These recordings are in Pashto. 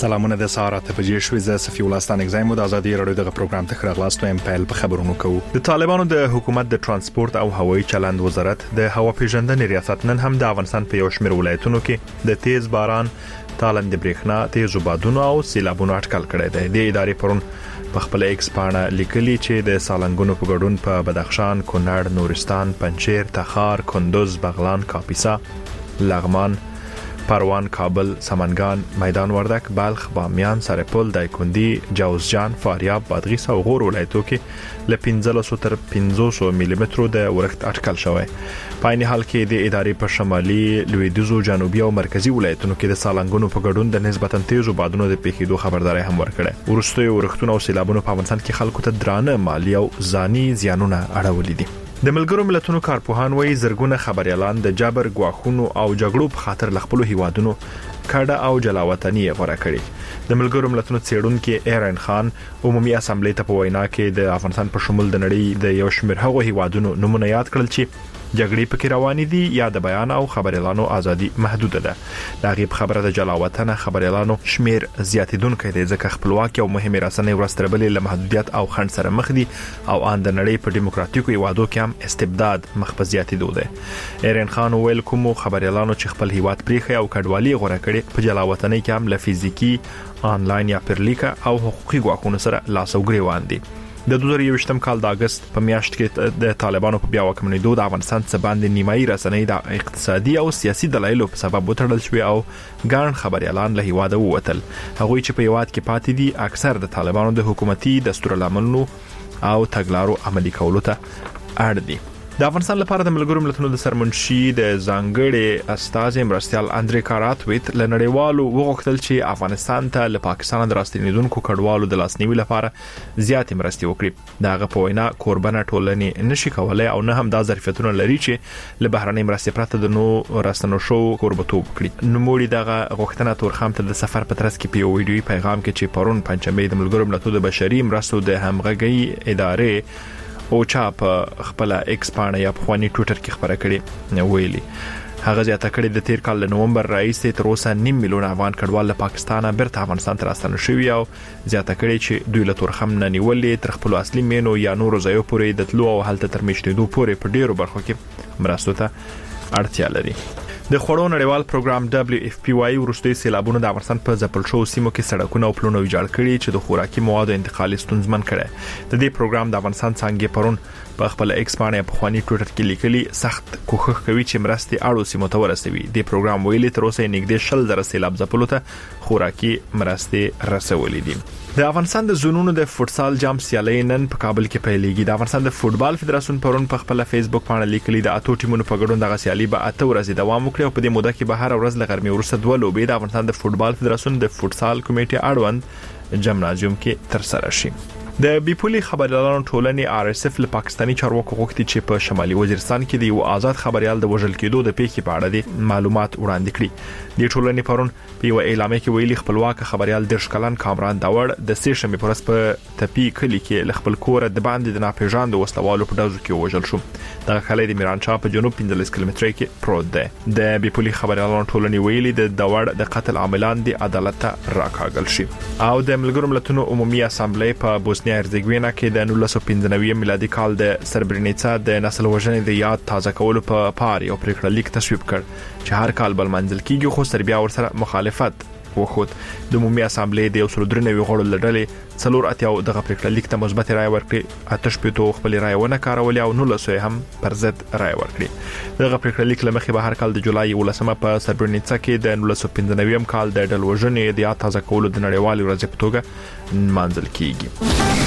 سلامونه د سهار ته پجې شوې ز صفي ولستان اگزایم د ازادي رادیو دغه پروګرام ته خراغلاستو ام پایل په خبرونو کوو. د طالبانو د حکومت د ترانسپورت او هوایي چلند وزارت د هوا پیژندنې ریاست نن هم د افغانستان په یو شمېر ولایتونو کې د تیز باران، تالند برېښنا، تیز بادونو او سیلابونو اټکل کړی دی. د ادارې پرون په خپل ایکس باندې لیکلي چې د سالنګونو په ګډون په بدخشان، کونړ، نورستان، پنجشیر، تخار، کندوز، بغلان، کاپیسا، لغمان، پروان، کابل، سمنګان، میدان وردک، بلخ، بامیان، سرپل، دایکندی، جوزجان، فاریاب، بادغیس او غور ولایتونو کې ل 1500 تر 500 ملي مترو د ورښت اټکل شوی. په عین حال کې د ادارې په شمالي، لویدیځو، جنوبي او مرکزي ولایتونو کې د سالنګونو په ګډون د نسبتا تیزو بادونو د پیښېدو خبرداري هم ورکړه. ورستوي ورښتونه او سیلابونو په افغانستان کې خلکو ته درانه مالی او ځاني زیانونه اړولې دي. د ملګرو ملتونو کارپوهان وایي زرګونه خبريالان د جبر، غواخونو او جګړو په خاطر لخپلو هیوادونو کډه او جلاوطني غوړه کړي. د ملګرو ملتونو څېړونکو ایران خان عمومي اسامبلې ته په وینا کې د افغانستان په شمول د نړۍ د یو شمېر هغو هیوادونو نمونه یاد کړل چې جګړې پکې روانې دي یا د بیان او خبريالانو ازادي محدوده ده. دا غیب خبره د جلاوطن خبريالانو شمیر زیاتیدونکو دی ځکه خپلواکي او مهمه رسنۍ ورستربلې له محدودیت او خنډ سره مخ دي او ان د نړۍ په دیموکراتیکو هیوادو کې هم استبداد مخ په زیاتیدو ده. ایران خان ویل کوم خبريالانو چې خپل هیواد پریخي او کډوالي غوړه کړي په جلاوطنۍ کې هم له فزیکی، آنلاین یا پرلیکا او حقوقي غواخونو سره لاس او ګریوان دي. د 2021م کال د اگست په میاشت کې د طالبانو په بیا واکمنېدو د افغانستان څخه باندې نیمایي رسنۍ د اقتصادي او سیاسي دلایلو په سبب وتړل شوې او ګڼ خبريالان له هیواده ووتل. هغوی چې په هیواد کې پاتې دي اکثر د طالبانو د حکومتي دستورالعملونو او تګلارو عملي کولو ته اړ دي. د افغانستان لپاره د ملګرو ملتونو د سرمنشي د ځانګړي استازي مرستيال اندري کاراتویت له نړیوالو وغوښتل چې افغانستان ته له پاکستان د راستنیدونکو کډوالو د لاسنیوي لپاره زیاتې مرستې وکړي. داغه په وینا کوربنه ټولنې نشي کولای او نه هم د ظرفیتونو لري چې له بهرنۍ مرستې پرته د نو راستنو شو کوربتوب کړي. نوموړي دغه غوښتنه تورخم ته د سفر په ترڅ کې په ویډیوي پیغام کې چې پرون پنځمې د ملګرو ملتونو د بشري مرستو د همغږي ادارې او چا په خپل ایکس باندې یا په خواني ټویټر کې خبره کړې ویلي. هغه زیاته کړې د تیر کال د نومبر راځي تر اوسه 9 میلیون افغان کډوال له پاکستانه بیرته افغانستان ته راستنه شوي او زیاته کړې چې دوی له تورخم نه نیولې تر خپل اصلي مینو یا نورو ځایو پورې د تلو او حالت تر میشتېدو پورې په ډیرو برخو کې مرستو ته اړتیا لري. د خوړو نړیوال پروګرام WFP ورستوي سیلابونو د افغانستان په ځپل شو سیمو کې سړکونه او پلونه ویجاړ کړي چې د خوراکي موادو انتقال ستونزمن کړي. د دې پروګرام د افغانستان څنګه پرون په خپل ایکس باندې په خواني ټویټر کې لیکلي سخت کوښښ کوي چې مرستې اړو سیمو ته ورسوي. د پروګرام ویلي تر اوسه نږدې 100,000 سیلاب ځپلو ته خوراکي مرستې رسولې دي. د افغانستان د زونونو د فوتسال جام سیالۍ نن په کابل کې پیلېږي. د افغانستان د فوتبال فدراسیون پرون په خپل فیسبوک باندې لیکلي د اتو ټیمونو په ګډون دغه سیالي به 8 ورځې دوام وکړي او په دې موده کې به هر ورځ له غرمې وروسته 2 لوبې د افغانستان د فوتبال فدراسیون د فوتسال کمیټې اړوند جمنازیوم کې تر سره شي. د بیپولي خبريالانو ټولنې RSF له پاکستاني چارواکو غوښتي چې په شمالي وزیرستان کې د یو آزاد خبريال د وژل کېدو د پیښې په اړه د معلومات وړاندې کړي. د ټولنې پرون په یو اعلامیه کې ویلي خپلواک خبريال درشکلان کامران داوړ د سې شنبه پر ورځ په تپی کلی کې خپل کور د باندې د ناپېژاندو وسلوالو په ډزو کې وژل شو. دغه کلی د میرانشاه په جنوب 15 کیلومتره کې پروت دی. د بیپولي خبريالانو ټولنې ویلي د داوړ د قتل عاملان د عدالت ته راکاږل شي. او د ملګرو ملتونو عمومي اسامبلې په بوسنیا هرزګوینا کې د 1995 میلادي کال د سربرینیڅا د نسل وژنې د یاد تازه کولو په پار یو پریکړه لیک تصویب کړ چې هر کال بل منځل کیږي خو سربیا ورسره مخالفت وخت. د عمومي اسامبلې د 193 غړو لړلې 4 دغه پریکړه لیک ته مثبت رائے ورکړي. 8 خپل رائے ونه کارولې او 19 هم پر ضد رائے ورکړي. دغه پریکړه لیک لمخې به هر کال د جولای 18 په سربرینیڅا کې د 1995 کال د ډل وژنې د یاد تازه کولو د نړیوال ورځ په توګه منځل کیږي.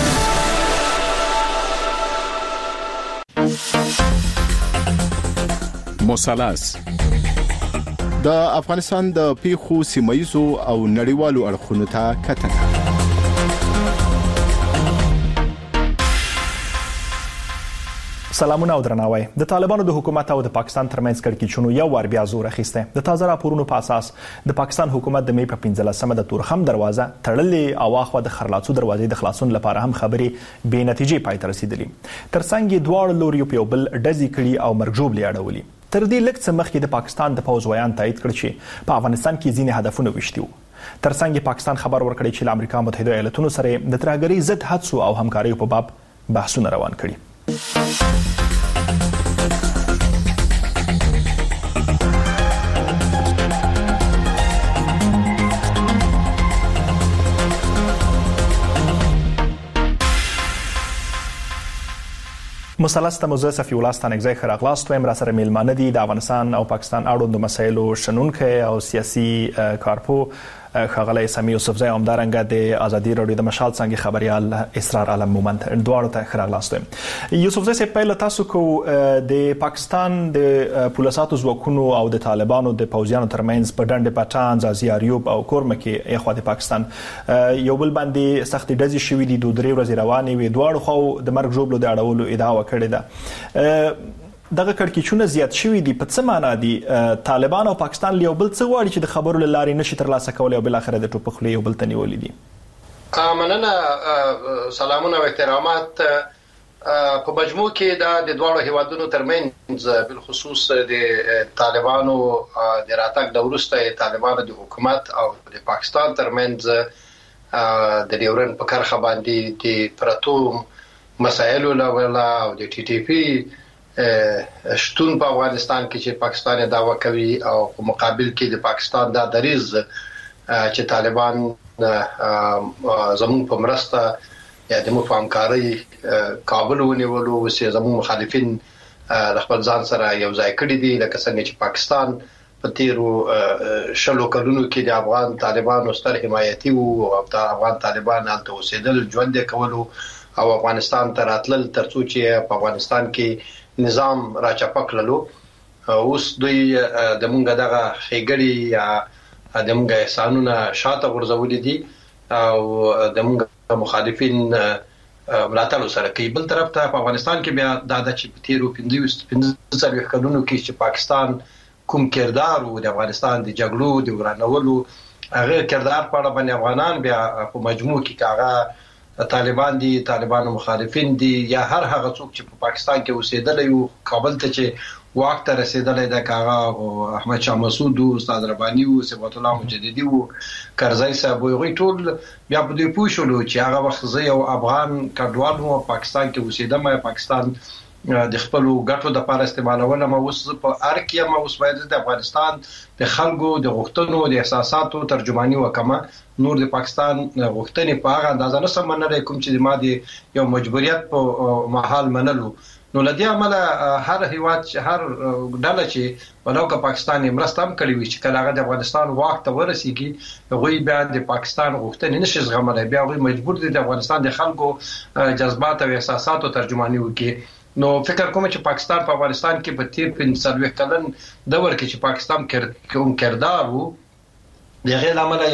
مثلث د افغانستان د پیښو سیمایزو او نړیوالو اړخونو ته کتنه. سلامونه او درناوی. د طالبانو د حکومت او د پاکستان ترمنځ کړکېچونو یو وار بیا زور اخیسته. د تازه راپورونو په اساس د پاکستان حکومت د مې په 15مه د تورخم دروازه تړلې او اخوا د خرلاڅو دروازې د خلاصون لپاره هم خبرې بې نتیجې پای ته رسیدلې. ترڅنګ دواړو لوري په یو بل ډزې کړي او مرګ اړولي. تر دې لږ څه مخکې د پاکستان د پوځ ویان تایید کړ چې په افغانستان کې ځینې هدفونه وشتي وو. ترڅنګ پاکستان خبر ورکړی چې امریکا متحده ایالاتونو سره د ترهګرۍ ضد هڅو او همکارۍ په باب بحثونه روان کړي. مثلث ته موزه صفی الله ستانکزی خراغلاست ویم را سره میلمانه دي د افغانستان او پاکستان اړوند مسایلو شنونکي او سیاسي کارپو ښاغلی سمیع یوسفزی همدارنګه د ازادي راډیو د مشال څنګه خبريال اسرار عالم مومند دواړو ته خراغلاست ویم. یوسفزی صاحب پیل تاسو کو د پاکستان د پولیساتو ځواکونو او د طالبانو د پوځیانو ترمنځ په ډنډ پټان ځازي اریوب او کورمه کې اخوا د پاکستان یو بل باندې سختي ډزې شوې دي 2-3 ورځې روانې وي دواړو خو د مرګ ژوبلو د اړولو ادعا وکړې ده. دغه کړکېچونه زیات شوي دي په څه معنا دي طالبان او پاکستان یو بل څه غواړي چې د خبرو له لارې نشي ترلاسه کولی او بالاخره د ټوپک خولې یو بل ته نیولي دي؟ مننه، سلامونه او احترامات. په مجموع کې د دواړو هیوادونو ترمنځ بالخصوص د طالبانو د راتګ د وروسته طالبانو د حکومت او د پاکستان ترمنځ د ډیورن په کرخه باندې د پرتو مسایلو لولا او د ټي ټي پی شتون په افغانستان کې چې پاکستان دعوا کوي او په مقابل کې د پاکستان د دریز چې طالبان زموږ په مرسته یا د مفاهمکاري کابل ونیولو چې زموږ مخالفین خپل ځان سره یو ځای کړی دي لکه څنګه چې پاکستان په تیرو شلو کلونو کې د افغان طالبانو ستر حمایتي او د افغان طالبان هلته اوسېدل ژوند کولو او افغانستان ته راتلل ترڅو چې په افغانستان کې نظام را چپکللو. اوس دوی د مونږ دغه خېګړی یا د مونږ احسانونه شاته غورځولې دي او د مونږ مخالفین ملاتړ سره کوي. بل طرف ته په افغانستان کې بیا د چې تیرو 15 کلونو کې چې پاکستان کوم کردار او د افغانستان د جګړو د ورانولو هغه کردار په اړه باندې افغانان بیا په مجموع کې کاغه طالبان دي، طالبانو مخالفین دي یا هر هغه څوک چې په پاکستان کې اوسېدل یو کابل ته چې وخت رسیدلې د کاغه احمد شاه مسعود او استاد رباني او صفات الله مجددي او کرزی صاحب وي ټول بیا په دې پوښلو چې هغه وخت زه یو افغان کډوال وو پاکستان کې اوسېدم، پاکستان د خپل ګټو د لپاره استعمالول ما اوس په ارکیه ما اوس باید د افغانستان د خلکو د غوښتنو د احساساتو ترجمانی وکما نور د پاکستان غوښتنې په هغه اندازه نه سمنل کوم چې ما د یو مجبوریت په محل منلو. نو لدی عمله هر هیواد هر ډله چې ولو که پاکستان مرسته هم کړی وي چې کله هغه د افغانستان وخت ورسیږي غوي بیا د پاکستان غوښتنې نشي زغملای، بیا غوي مجبور دي د افغانستان د خلکو جذبات او احساساتو ترجمانی وکړي. نو فکر کوم چې پاکستان په افغانستان کې په تیر 15 کلن دور کې چې پاکستان کوم کردار وو د غیر عمله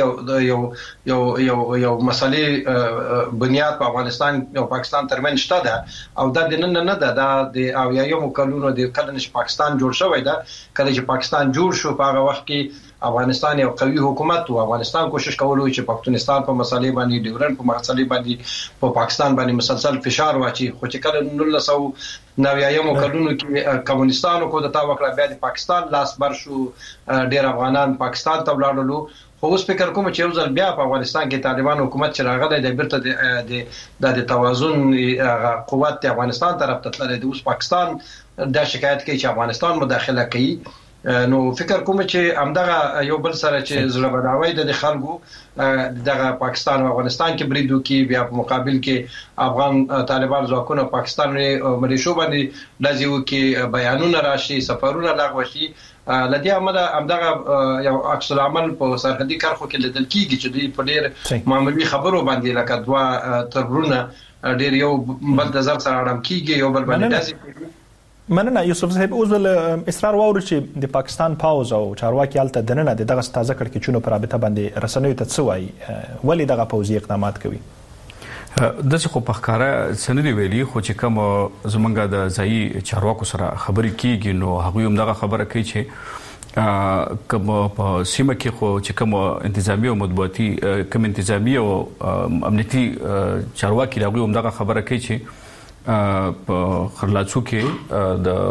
یو مسلې بنیاد په افغانستان او پاکستان ترمنځ شته ده او دا د نن نه ده د او یو کلونو د کله چې پاکستان جوړ شوی ده. کله چې پاکستان جوړ شو په هغه وخت کې افغانستان یو قوي حکومت او افغانستان کوشش کولو چې پښتونستان په مسلې باندې ډیورن په مسلې باندې په پاکستان باندې مسلسل فشار واچي. خو چې کله 1990 کلونو کې کمونستانو کو د تا وکړه بیا د پاکستان لاس بر شو، ډیر افغانان پاکستان ته ولاړل. خو اوس فکر کوم چې یو ځل بیا په افغانستان کې طالبان حکومت چې راغلی د بیرته د توازن قوت د افغانستان طرف ته تللی د اوس پاکستان د شکایت کوي چې افغانستان مداخله کوي. نو فکر کوم چې همدغه یو بل سره چې زړه بداوي د خلکو دغه پاکستان او افغانستان کې بریدو کې بیا په مقابل کې افغان طالبان ځواکونه پاکستان ملیشو باندې لازم کې بیانونه راشي، سفرونه لغوه شي. لدی عمله همدغه یو عکس العمل په سرحدي کرخو کې لیدل کیږي چې دوی په ډېر معمولی خبرو باندې لکه دوا ترورونه ډېر یو بل د زر سره اړم کیږي یو بل باندې داسې. مننه یوسف صاحب، اوس اصرار واورو چې د پاکستان پاوز او چارواکي هلته دننه دغه تازه کړکېچونو پر رابطه باندې رسنیو ته څه وایي، ولې دغه پوځي اقدامات کوي؟ دغه خو په ښکارا سندري ویلي خو چې کوم زمونږ د ځای چارواکو سره خبرې کیږي نو هغه هم دغه خبره کوي چې کوم په سیمه کې خو چې کوم انتظامی او مطبوعاتي کوم انتظامی او امنیتي چارواکي هغه هم دغه خبره کوي چې په خرلاڅو کې د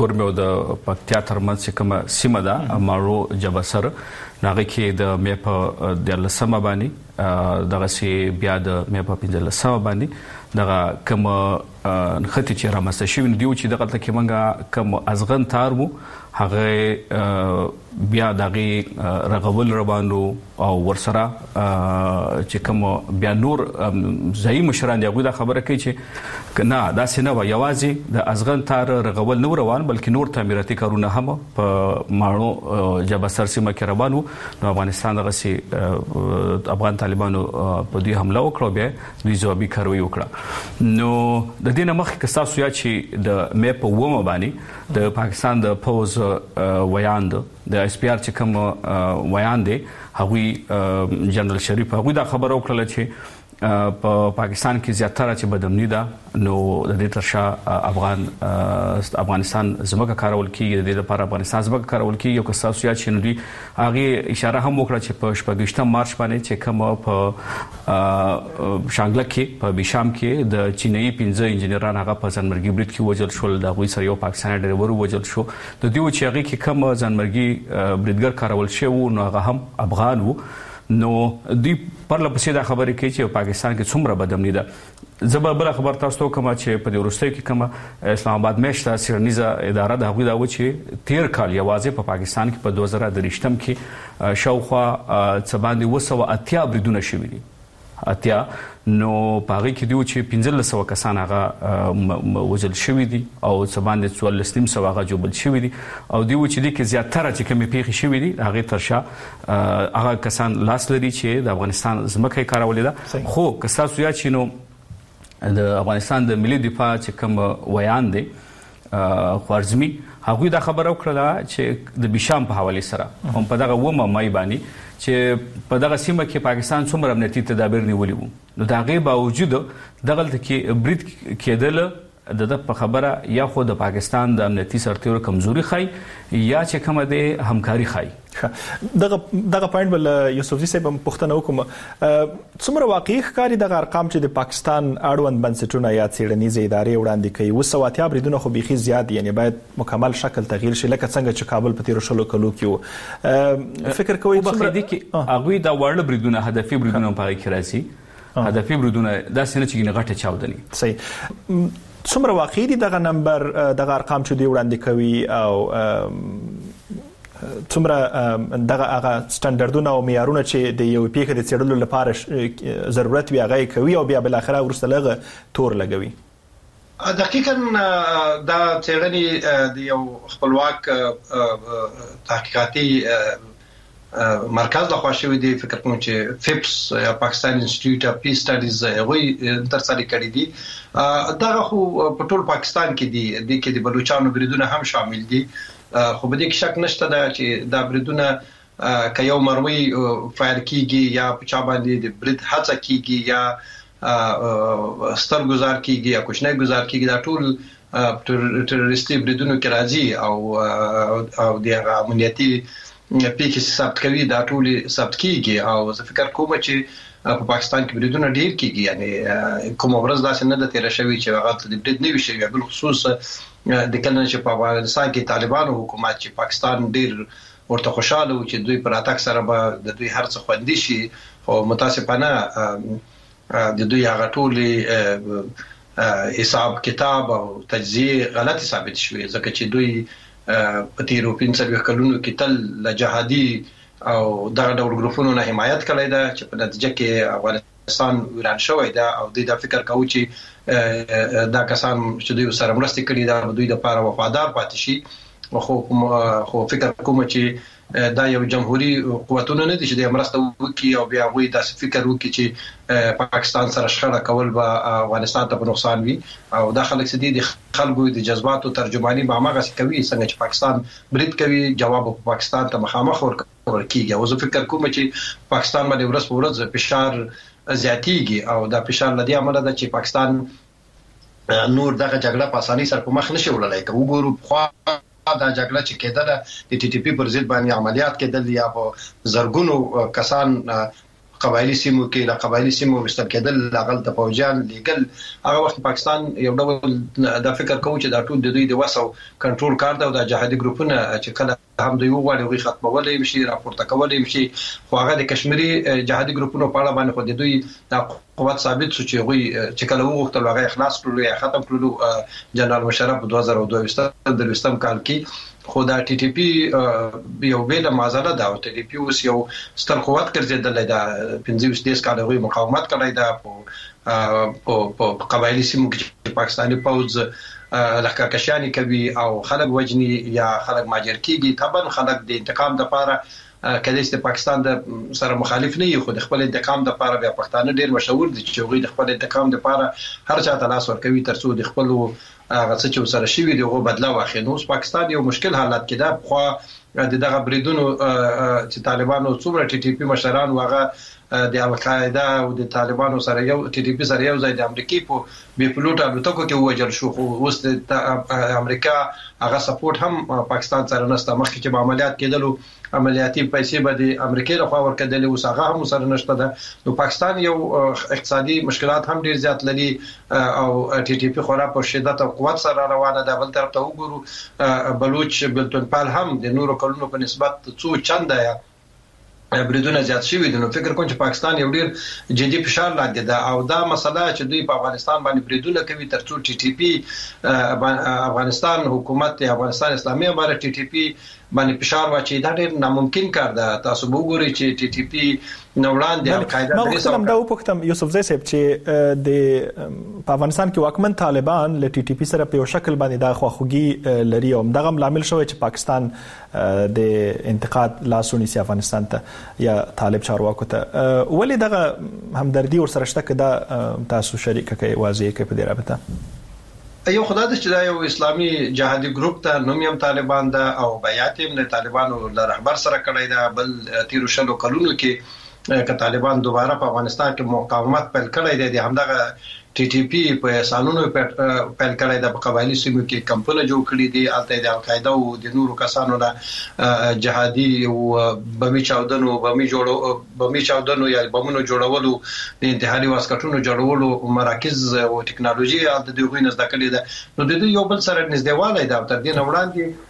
کورمه او د پکتیا ترمنځ کومه سیمه ده مارو جبسر ناغه کې د مې په د لسمه باندې دغه سي بیا د مې په 15 باندې دغه کوم خطي چې رامسته شوی دی چې دغه تل کې منګه کوم ازغن تار وو هغه بیا دغه رغول روانو او ورسره چې کوم بیا نور ځای مشران دی دا خبره کوي چې نه دا سينه و یوازې د ازغن تار رغول نو روان بلکې نور تعمیراتي کارونه هم په ماړو جبسر سیمه کې روانو نو افغانستان دغه سي افغان طالبانو په دې حمله وکړه بیا دوی ځوابي کاروي وکړه نو د دې نه مخکې تاسو یا چې د مې په ومه باندې د پاکستان د پوز ویاند د اس پی ار چې کوم ویاند دی هغوی جنرال شریف هغوی دا خبر وکړه چې په پاکستان کې زیاتره چې بدامنی ده نو د دې ترشا افغانستان زموږه کارول کیږي د دې لپاره افغانستان زموږه کارول کیږي یو کس تاسو یا چې نو دی هغه اشاره هم وکړه چې په 28 مارچ باندې چې کوم په شانګله کې په بشام کې د چینایي 15 انجنیران هغه په ځانمرګي برید کې وژل شول د غوي سره یو پاکستاني ډرایور وژل شو د دې و چې هغه کې کوم ځانمرګي بریدګر کارول شو نو هغه هم افغان وو نو دی پر لپسې دا خبرې کوي چې پاکستان کې څومره بدامنی ده زبر بل خبر تاسو کوم چې په ورستۍ کې کوم اسلام آباد مشته سیرنیزه اداره د هغوی دا و چې 13 کال یوازې په پاکستان کې په 2023 کې شاوخوا څه باندې 280 بریدونه شوي دي اتیا نو پاره کې دیو چې 1500 کسان هغه وژل شوی دي او څه باندې 1400 هغه جوړل شوی دي او دیو چې د کې زیاتره چې کومې پیښې شوی دي هغه ترشا هغه کسان لاس لري چې د افغانستان زمکه کارولې ده خو کساسو یا چې نو د افغانستان د ملي دفاع چې کوم ویان دي خوارزمي هغه دا خبره وکړه چې د بشام په حواله سره هم په دغه ومه مای باندې چې په دغه سیمه کې پاکستان څومره امنیتي تدابیر نیولي وو نو دا غي باوجود دغه کې برید کېدل د په خبره یا خو د پاکستان د امنیتي سرتیرو کمزوري خای یا چې کومه د همکاري خای دغه پوینټ بل یوسفزي صاحب پښتنه وکم څومره واقعي ښکاری د ارقام چې د پاکستان اړوند بنسټونه یا څېړنیزې ادارې وړاندې کوي وسواتیا بریدونه خو بيخي زیات یعنی باید مکمل شکل تغییر شي لکه څنګه چې کابل په 13 کلو کې فکر کوي څومره دي کې هغه دا وړل بریدونه هدفي بریدونه په کې راځي هدفي بریدونه دا څنګه چې غټه چاودني صحیح څومره واقعي دي دغه نمبر دغه ارقام چې دی وړاندې کوي او څومره دغه هغه سټانډرډونه او معیارونه چې د یو پیښې د څېړلو لپاره ضرورت وي هغه کوي او بیا بل اخره ورسته لغه تور لګوي دقیقاً دا څېړنې د یو خپلواک تحقیقاتي مرکز له خوا شوی دی فکر کوم چې فپس یا پاکستان انسټیټیوټ اف پیس سټډیز غوي ترسره کړی دي دا خو په ټول پاکستان کې دي د کې د بلوچستان بریدونه هم شامل دي خو به دې کې شک نشته دا چې دا بریدونه ک یو مروي فایر کیږي یا په چا باندې د برید هڅه کیږي یا ستر گزار کیږي یا کوچنی گزار کیږي دا ټول ټروریستي بریدونو کې راځي او د امنیتي پیښې ثبت کوي دا ټول ثبت کیږي او زه فکر کوم چې په پاکستان کې بریدونه ډیر کیږي یعنی کوم ورځ داسې نه د تیر شوی چې هغه د برید نه وي شوی بل خصوص د کله چې په افغانستان کې طالبانو حکومت چې پاکستان ډیر ورته خوشاله و چې دوی پر اتاک سره به د دوی هر څه خوندي شي او متاسفانه د دوی هغه ټول حساب کتاب او تجزیه غلط ثابت شوی ځکه چې دوی په تیرو 15 کلونو کې تل له جهادي او دغه ډول ګروپونو نه حمایت کړی دا چې په نتیجه کې افغانستان ویران شوی دا او د فکر کوي چې دا کسان چې دوی سره مرسته کړي دا دوی د لپاره وفادار پاتې شي خو فکر کوم چې دا یو جمهوریت قوتونه نه دي چې د مرسته وکړي او بیا غوي د فکر وکړي چې پاکستان سره شخړه کول به افغانستان ته په نقصان وي او دا خلک سدي د خلکو د جذباتو ترجمانی به هغه کوي څنګه چې پاکستان برید کوي جواب په پاکستان ته مخامخ ورکیږي او زه فکر کوم چې پاکستان باندې ورځ په ورځ فشار زیاتیږي او دا فشار لدی عمله ده چې پاکستان نور دغه جګړه په اساني سره په مخ نشي وړلای کوي وګورو خو دا جګړه چې کېدله د ټي ټي پی پر ضد باندې عملیات کېدل یا په زرګونو کسان قبایلی سیمو کې لا قبایلی سیمو وستل کېدل لاغل د فوجان لیګل هغه وخت پاکستان یو ډول د فکر کوي چې دا ټول د دوی د وسو کنټرول کار دی او د جهادي ګروپونه چې کله هم دوی وغواړي ختمولې شي راپورته کولې شي خو هغه د کشمیری جهادي ګروپونو په اړه باندې خو د دوی د قوت ثابت شو چې غوي چې کله وغوښتل هغه اخلاص کړو یا ختم کړو جنرال مشرف 2022 کال کې خو دا ټي ټي پی یو بیل مازاله دا او ټي ټي پی اوس یو ستر قوت ګرځیدل دا 15 کال غوي مقاومت کړی دا په قبایلی سیمو کې پاکستاني پوز لخکاشاني کوي او خلک وجني یا خلک ماجر کیږي طبعا خلک د انتقام لپاره کله چې پاکستان د سره مخالف نه یو خو د خپل انتقام لپاره بیا پښتانه ډیر مشهور دي چې غوي د خپل انتقام لپاره هر چا ته لاس ورکوي ترڅو د خپل هغه څه چې سره شوی دی غو بدلا واخلي نو پاکستان یو مشکل حالت کې ده خو د دغه بریدونو چې طالبانو څومره ټي ټي پی مشران واغه د القاعده او د طالبانو سره یو ټي ټي پی سره یو ځای د امریکای په بي پلوټ الوتکو کې وجل شو خو اوس د امریکا هغه سپورټ هم پاکستان سره نشته مخکې چې عملیات کېدلو عملیاتي پیسې به د امریکای له خوا ورکړل او هغه هم سره نشته ده نو پاکستان یو اقتصادي مشکلات هم ډیر زیات لري او ټي ټي پی خورا په شدت او قوت سره روانه ده بل طرف ته وګورو بلوچ بلتونپال هم د نورو کلونو په نسبت څو چنده یا بریدونه زیات شوي دي نو فکر کوم چې پاکستان یو ډیر جدي فشار لاندې ده او دا مسله چې دوی په افغانستان باندې بریدونه کوي ترڅو ټي ټي پی افغانستان حکومت افغانستان اسلامي امارت ټي ټي پی باندې فشار واچي دا ډیر ناممکن کار ده تاسو وګورئ چې ټي ټي پی نوړان د القاعده درې سم دا وپختم یوسف زئی صاحب چې د افغانستان کې واکمن طالبان ل ټي ټي پی سره په شکل باندې دا خواخوږي لري او دغه عامل شوی چې پاکستان د انتقاد لاسونی سي افغانستان ته یا طالب چارواکو ته ولې دغه همدردي ور سره شته کده تاسو شریک کوي واضح کوي په دې رابطه یو خدای د چې دا یو اسلامي جهادي ګروپ ته نوم یې طالبان ده او بیات یې د طالبانو له رهبر سره کړی دا بل 13 کلونو کې که طالبان دوباره په افغانستان کې مقاومت پیل کړی دی د همدغه ټي ټي پی په سالونو پیل کړی د قبایلی سیمو کې کمپونه جوړ کړي دي الته د القاعده او د نورو کسانو نه جهادي او بمي چاودنو یا بمونو جوړولو د انتحاري واسکټونو جوړولو مراکز او ټکنالوژي د دوی نه زده کړي ده نو د یو بل سره نږدېوالی دا تر دې نه وړاندې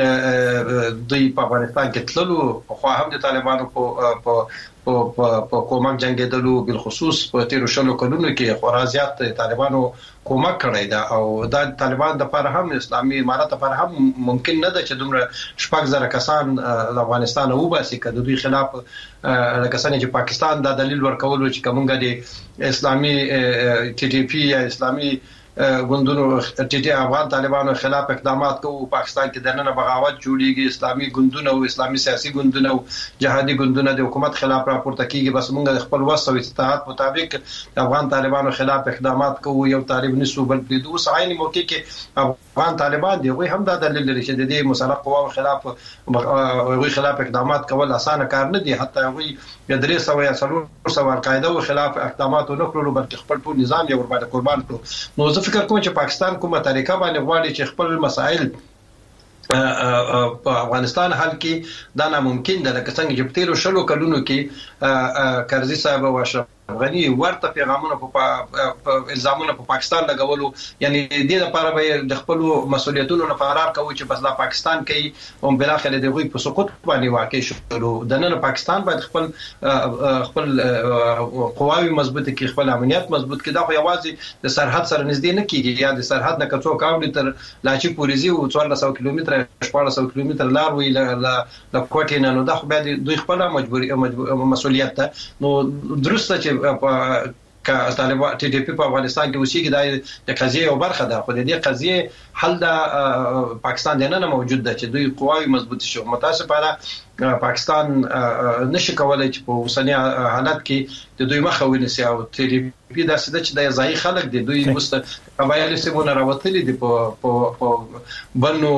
دوی په افغانستان کې تللو خو هم د طالبانو په کومک جنگیدلو بل خصوص په 13 کلونو کې خورا زیات طالبانو کومک کړی دا او د طالبان د لپاره هم اسلامي امارت لپاره هم ممکن نه ده چې دومره شپږ زره کسان د افغانستان وباسي کله دوی خلاف لکه چې پاکستان دا دلیل ورکول چې کومګه د اسلامي ټي ټي پی یا اسلامي ګوندونو ټي ټي افغان طالبانو خلاف اقدامات کوي پاکستان کې دنه بغاوت جوړیږي اسلامي ګوندونه او اسلامي سیاسي ګوندونه او جهادي ګوندونه د حکومت خلاف راپورته کیږي بس موږ خپل وسو استطاعت مطابق افغان طالبانو خلاف اقدامات کوي یو طالب نسو بل په دوه عین موقع کې افغان طالبان دی وي هم دا دلیل لري چې د دې مسلح قواو خلاف اقدامات کول اسانه کار نه دی حتی وي د 300 یا 400 القاعده خلاف اقدامات نه کړو بلکې خپل ټول نظام یې ورباندې قربان کړو نو فکر کوم چې پاکستان کومه طریقه باندې غواړي چې خپل مسائل په افغانستان حل کې دا ناممکن ده لکه څنګه چې 13 کلونو کې کرزي صاحب او اشرف غني ورته پیغامونه په الزامونه په پاکستان لګولو یعنی د دې لپاره به د خپل مسولیتونو نه فرار کوي چې بس لا پاکستان کوي او بل اخر د غوي په سقوط باندې واقع شو د نن پاکستان باید خپل قواوی مضبوط کړي خپل امنیت مضبوط کړي دا خو یوازې د سرحد سره نږدې نه کیږي یا د سرحد نه کڅو کاوډ تر لاچی پوریزي او 1400 کیلومتر 1400 کیلومتر لار وی ل کوټې نه نو دا خو به دوی خپل مجبوري مسولیت ته نو درسته چې که طالبان ټي ټي پی په افغانستان کې اوسېږي د قضیه یو برخه ده خو د دې قضیه حل د پاکستان نه موجود ده چې دوی قواوی مضبوط شي متاسفانه پاکستان نشي کولای چې په اوسنی حالت کې د دوی مخه ونیسي او ټي ټي پی داسې ده چې د ځای خلک دي دوی مست قبایل سیمونه راوتلي دي په بنو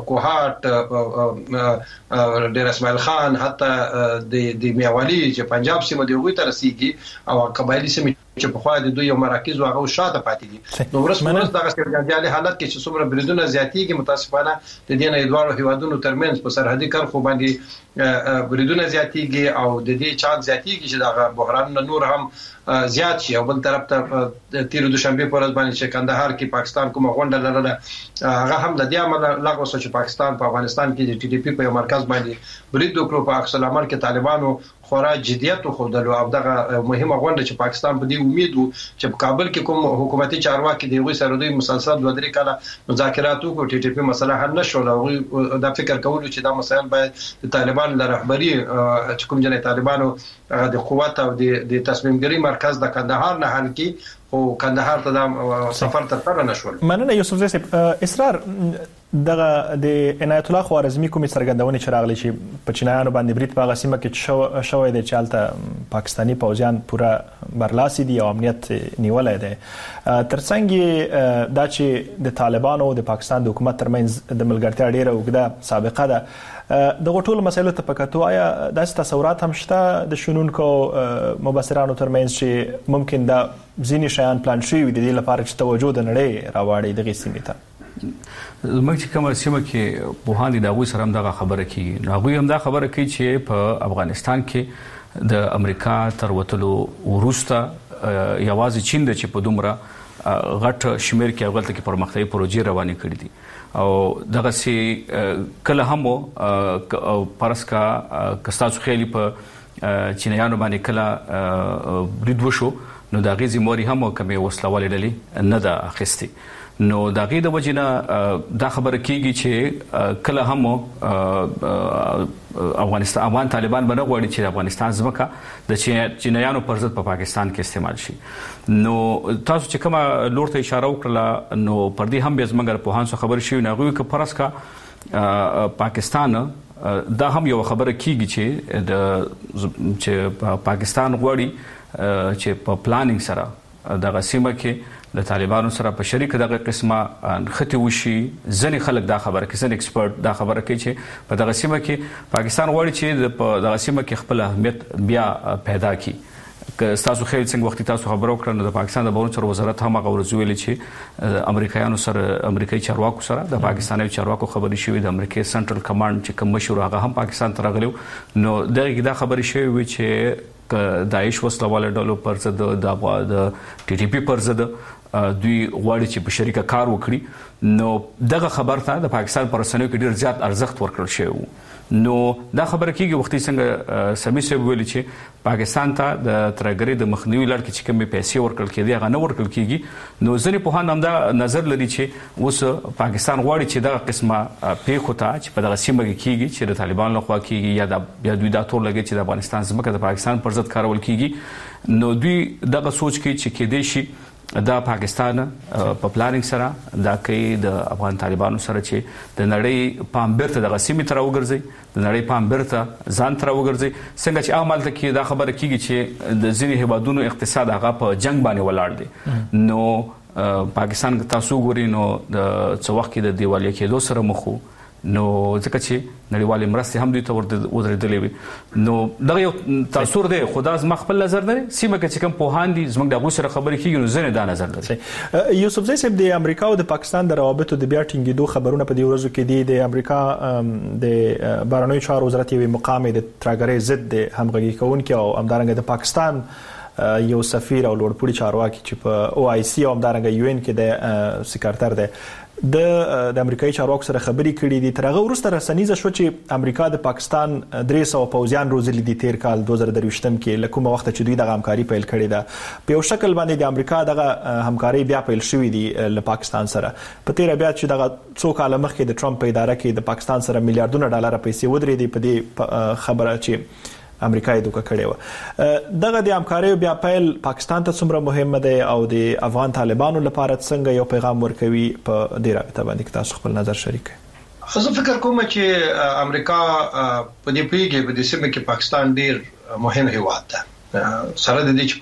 کوهات ډیر اسماعیل خان حتی د میوالي چې پنجاب سیمه دی وګړي تر رسیدي او قبایلی سیمه چې په خوا د دوی یو مراکز او هغه شاته پاتې دي. نو ورسره دغه سرګردالي حالت کې چې څومره بریدونه زیاتېږي متاسفانه د دې نه دوه هیوادونو ترمنځ په سرحدي کرخو باندې بریدونه زیاتېږي او د دې چانس زیاتېږي چې دغه بحران نور هم زیات شي. او بل طرف ته تیر دوشنبه پر ورځ باندې چې کندهار کې پاکستان کومه غونډه لرله هغه هم د دې عمل لغوه شو چې پاکستان په افغانستان کې د ټي ډي پی په مرکز باندې برید وکړو. په عکس العمل کې طالبانو خورا جديت خوندلو او دغه مهمه غونډه چې پاکستان په دې امید وو چې په کابل کې کوم حکومتي چارواکي دی وي سره دوی مسلسل 2-3 کاله مذاکرات وکړو ټي ډي پی مسله حل نشو. او دا فکر کولو چې دا مسایل باید د طالبان له رهبری چې کوم جنې طالبانو د قوت او د تصمیم ګیری مرکز د کندهار نه حل کی او کندهار ته د سفر ته تر نشول. مننه یوسف زی اصرار دغه د عنایت الله خوارزمی کومې څرګندونې چې راغلي چې په چینایانو باندې برید په غسیمه کې شوی دی چې هلته پاکستانی پوځیان پوره برلاسي دي او امنیت نیولای دی. ترڅنګ دا چې د طالبانو او د پاکستان د حکومت ترمنځ د ملګرتیا ډیره اوږده سابقه ده دغه ټول مسایلو ته پکاتو آیا داسې تصورات هم شته د شنونکو مبصرانو ترمنځ چې ممکن دا ځینې شیان پلان شوي وي د دې لپاره چې توجه د نړۍ راواړي دغې سیمې ته؟ زموږ چې کومه سیمه کې پوهان دي د هغوی سره هم دغه خبره کیږي. هغوی هم دا خبره کوي چې په افغانستان کې د امریکا تر وتلو وروسته یوازې چین د چې په دومره غټ شمیر کې هغه کې پرمختیايي پروژې روانې کړې دي او دغه سي کله هم پرسکا کستاسو خېلی په چینایانو باندې کله برید وشو نو دا غي زموري هم کومه وسلوالې ډلې نه ده اخیستي. نو دا غي د وجنه دا خبره کیږي چې کله هم افغان طالبان باندې غواړي چې افغانستان ځمکه د چینایانو پر ضد په پاکستان کې استعمال شي. نو تاسو چې کومه لور ته اشاره وکړه نو پر دې هم به زمونږ په هانسو خبر شي نه غوي ک پرسکا پاکستان دا هم یو خبره کیږي چې پاکستان غواړي چې په پلانینګ سره د غسیمه کې د طالبانو سره په شریک دغه قسمه خطي وشي. ځنې خلک دا خبره کوي، ځنې ایکسپرت دا خبره کوي چې په دغه سیمه کې پاکستان غواړي چې په دغه سیمه کې خپل اهمیت بیا پیدا کړي. که تاسو خیر څنګه وخت تاسو خبرو کړل نو د پاکستان د بهرنیو چارو وزارت هم هغه ورځ ویلي چې امریکایانو سره امریکایي چارواکو سره د پاکستاني چارواکو خبرې شوې د امریکای سنټرل کمانډ چې کوم مشر هغه هم پاکستان ته راغلو. نو دا خبرې شوې چې داعش وسلواله ډلو پر ضد د ټي ټي پی پر ضد دوی غواړي چې په شریکه کار وکړي. نو دغه خبر ته د پاکستان پر رسنیو کې ډیر زیات ارزښت ورکړل شوی. نو دا خبره کیږي وختي څنګه سمي سوي ویلي چې پاکستان ته د ترګری د مخنیوي لړ کې چې کومې پیسې ورکړل کېدي هغه نه ورکړل کیږي. نو ځینې په هان هم دا نظر لري چې اوس پاکستان غواړي چې دغه قسمه پیښو ته چې په دغه سیمه کې کیږي چې د طالبان لخوا کیږي یا دوی دا تور لګي چې د افغانستان ځمکه د پاکستان پر ضد کارول کیږي. نو دوی دغه سوچ کوي چې کېدې شي دا پاکستان په پلانینګ سره دا کوي د افغان طالبانو سره چې د نړۍ پام بیرته د غسیمې تر وګرځي، د نړۍ پام بیرته ځان تر وګرځي. څنګه چې عمل ته کې دا خبره کیږي چې د ځینې هیوادونو اقتصاد هغه په جنگ باندې ولاړ دي. نو پاکستان تاسو ګوري نو د څو وخت کې د دیوالۍ کېدو سره مخ وو نو ځکه چې نړیوالې مرستې هم دوی ته ودرېدلې وي. نو دغه یو تاثیر دی. خو دا زما خپل نظر نه دی. سیمه کې چې کوم پوهان دي زموږ د هغوی سره خبرې کېږي نو زه دا نظر لرم. یوسف زی صاحب د امریکا او د پاکستان د روابطو د بیا ټینګېدو خبرونه په دې ورځو کې دي. د امریکا د بهرنیو چارو وزارت یوې مقام د ترګرۍ ضد د همغږي کوونکي او همدارنګه د پاکستان یو سفیر او لوړپوړي چارواکي چې په او آی سی او همدارنګه یو ان کې د سکرټر دی د امریکایي چارواکو سره خبرې کړې دي. تر هغه وروسته رسنیزه شو چې امریکا د پاکستان 300 پوځیان روزلي دي تیر کال 2023 کې له کومه وخت چې دوی دغه همکاري پیل کړې ده. په یو شکل باندې د امریکا دغه همکاري بیا پیل شوې دي له پاکستان سره. په تیر بیا چې دغه څو کال مخکې د ټرمپ په اداره کې د پاکستان سره میلیارډونه ډالر پیسې ودرېدې په دې خبره چې امریکای دوکه کړې و. دغه د همکاري بیا پیل پاکستان ته څومره مهمه ده او د افغان طالبانو لپاره څنګه یو پیغام ورکوي په دې رابطه باندې تاسو خپل نظر شریک کړئ؟ زه فکر کوم چې امریکا په دې پیګه په دې سیمه کې پاکستان ډیر مهم هیواد ده. سره د دې چې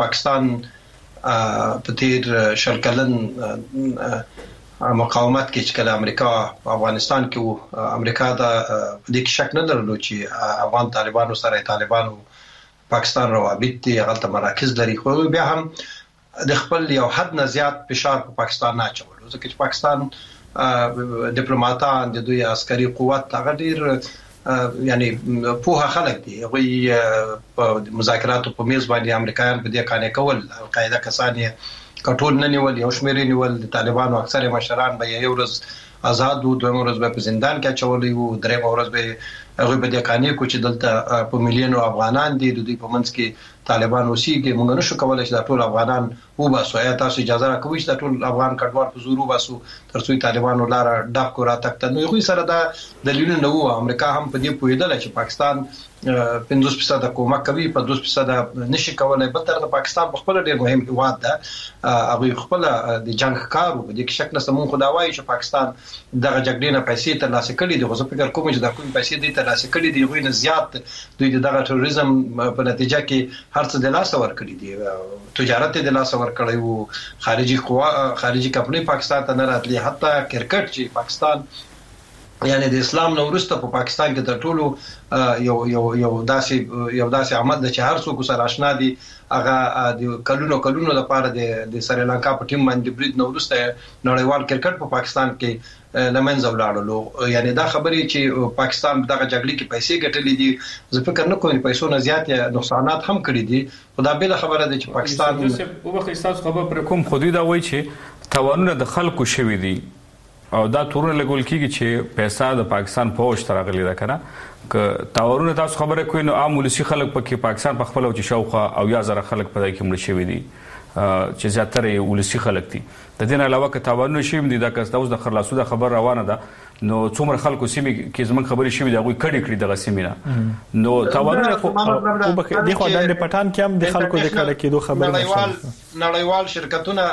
پاکستان په تیر شل کلن مقاومت کې چې کله امریکا په افغانستان کې امریکا دا په دې کې شک نه درلود چې افغان طالبانو سره طالبانو پاکستان روابط دي هغه مراکز لري. خو بیا هم د خپل یو حد نه زیات فشار په پاکستان نه چولو ځکه چې پاکستان ډیپلوماټان د دوی عسکري قوت هغه ډیر یعنی په خلک دي وي په مذاکراتو په میز باندې امریکایان په دې کانې کول القاعده کسان کټول نه نیول یو شمېر نیول د طالبانو اکثر مشران به یو ورځ آزاد وو دوه ورځ به په زندان کې چولې وو درې ورځ به هغه په دې کانې کو چې دلته په میلیونو افغانان دي د دوی په منځ کې طالبان اوسېږي موږ نشو کولای چې ټول افغانان وباسو یا تاسو اجازه راکوي چې ټول افغان کډوال په زور وباسو ترڅو طالبانو لار ډاک کو را تکته نو یو سره دا دلیل نه وو امریکا هم په دې پوهیدل چې پاکستان 50% کومک کوي په 2% نشي کولای به تر پاکستان په خپل ډیر مهم هیواد ده هغه خپل د جنگ کارو په دې کې شک نشته مونږ خدا وایي چې پاکستان دغه جګړې نه پیسې ترلاسه کړي دي خو زه فکر کوم چې دا کوم پیسې دي ترلاسه کړي دي غوښنه زیات دوی دغه ټوریزم په نتیجه کې هر څه د لاس ور کړی دي تجارت د لاس ور کړی وو خارجي کمپنۍ پاکستان ته نه راتلي حتی کرکټ چې پاکستان یعنی د اسلام نو ورسته په پاکستان کې تر ټولو یو داسې عمل د چې هر څوک سره آشنا دي هغه د کلونو لپاره د سریلانکا په ټیم باندې برید نو ورسته نړیوال کرکټ په پاکستان کې لمنځه ولاړلو یعنی دا خبرې چې پاکستان دغه جګړې کې پیسې ګټلې دي زه فکر نه کوم پیسو نه زیات نقصانات هم کړي دي خدا بل خبره ده چې پاکستان په وخت تاسو خبر پر کوم خودي دا وایي چې توانونه د خلکو شوي دي او دا تورونه لګول کیږي چې پیسې د پاکستان فوج ته راغلي ده کنه ک تاورونه تاسو خبره کوئ نو عام ولسی خلک په پاکستان په خپل او چې شوخه او یا زره خلک په دای کې مړ شوي دي چې زیاتره ولسی خلک دي د دې نه علاوه ک تاورونه شوي دي دا کس د خلاصو د خبر روانه ده نو څومره خلکو سیمه کې زمون خبرې شوي دا غوي کډي کړي د سیمه نو تاورونه خو د خو د پټان کې هم د خلکو د کډه کېدو خبرې نړیوال شرکتونه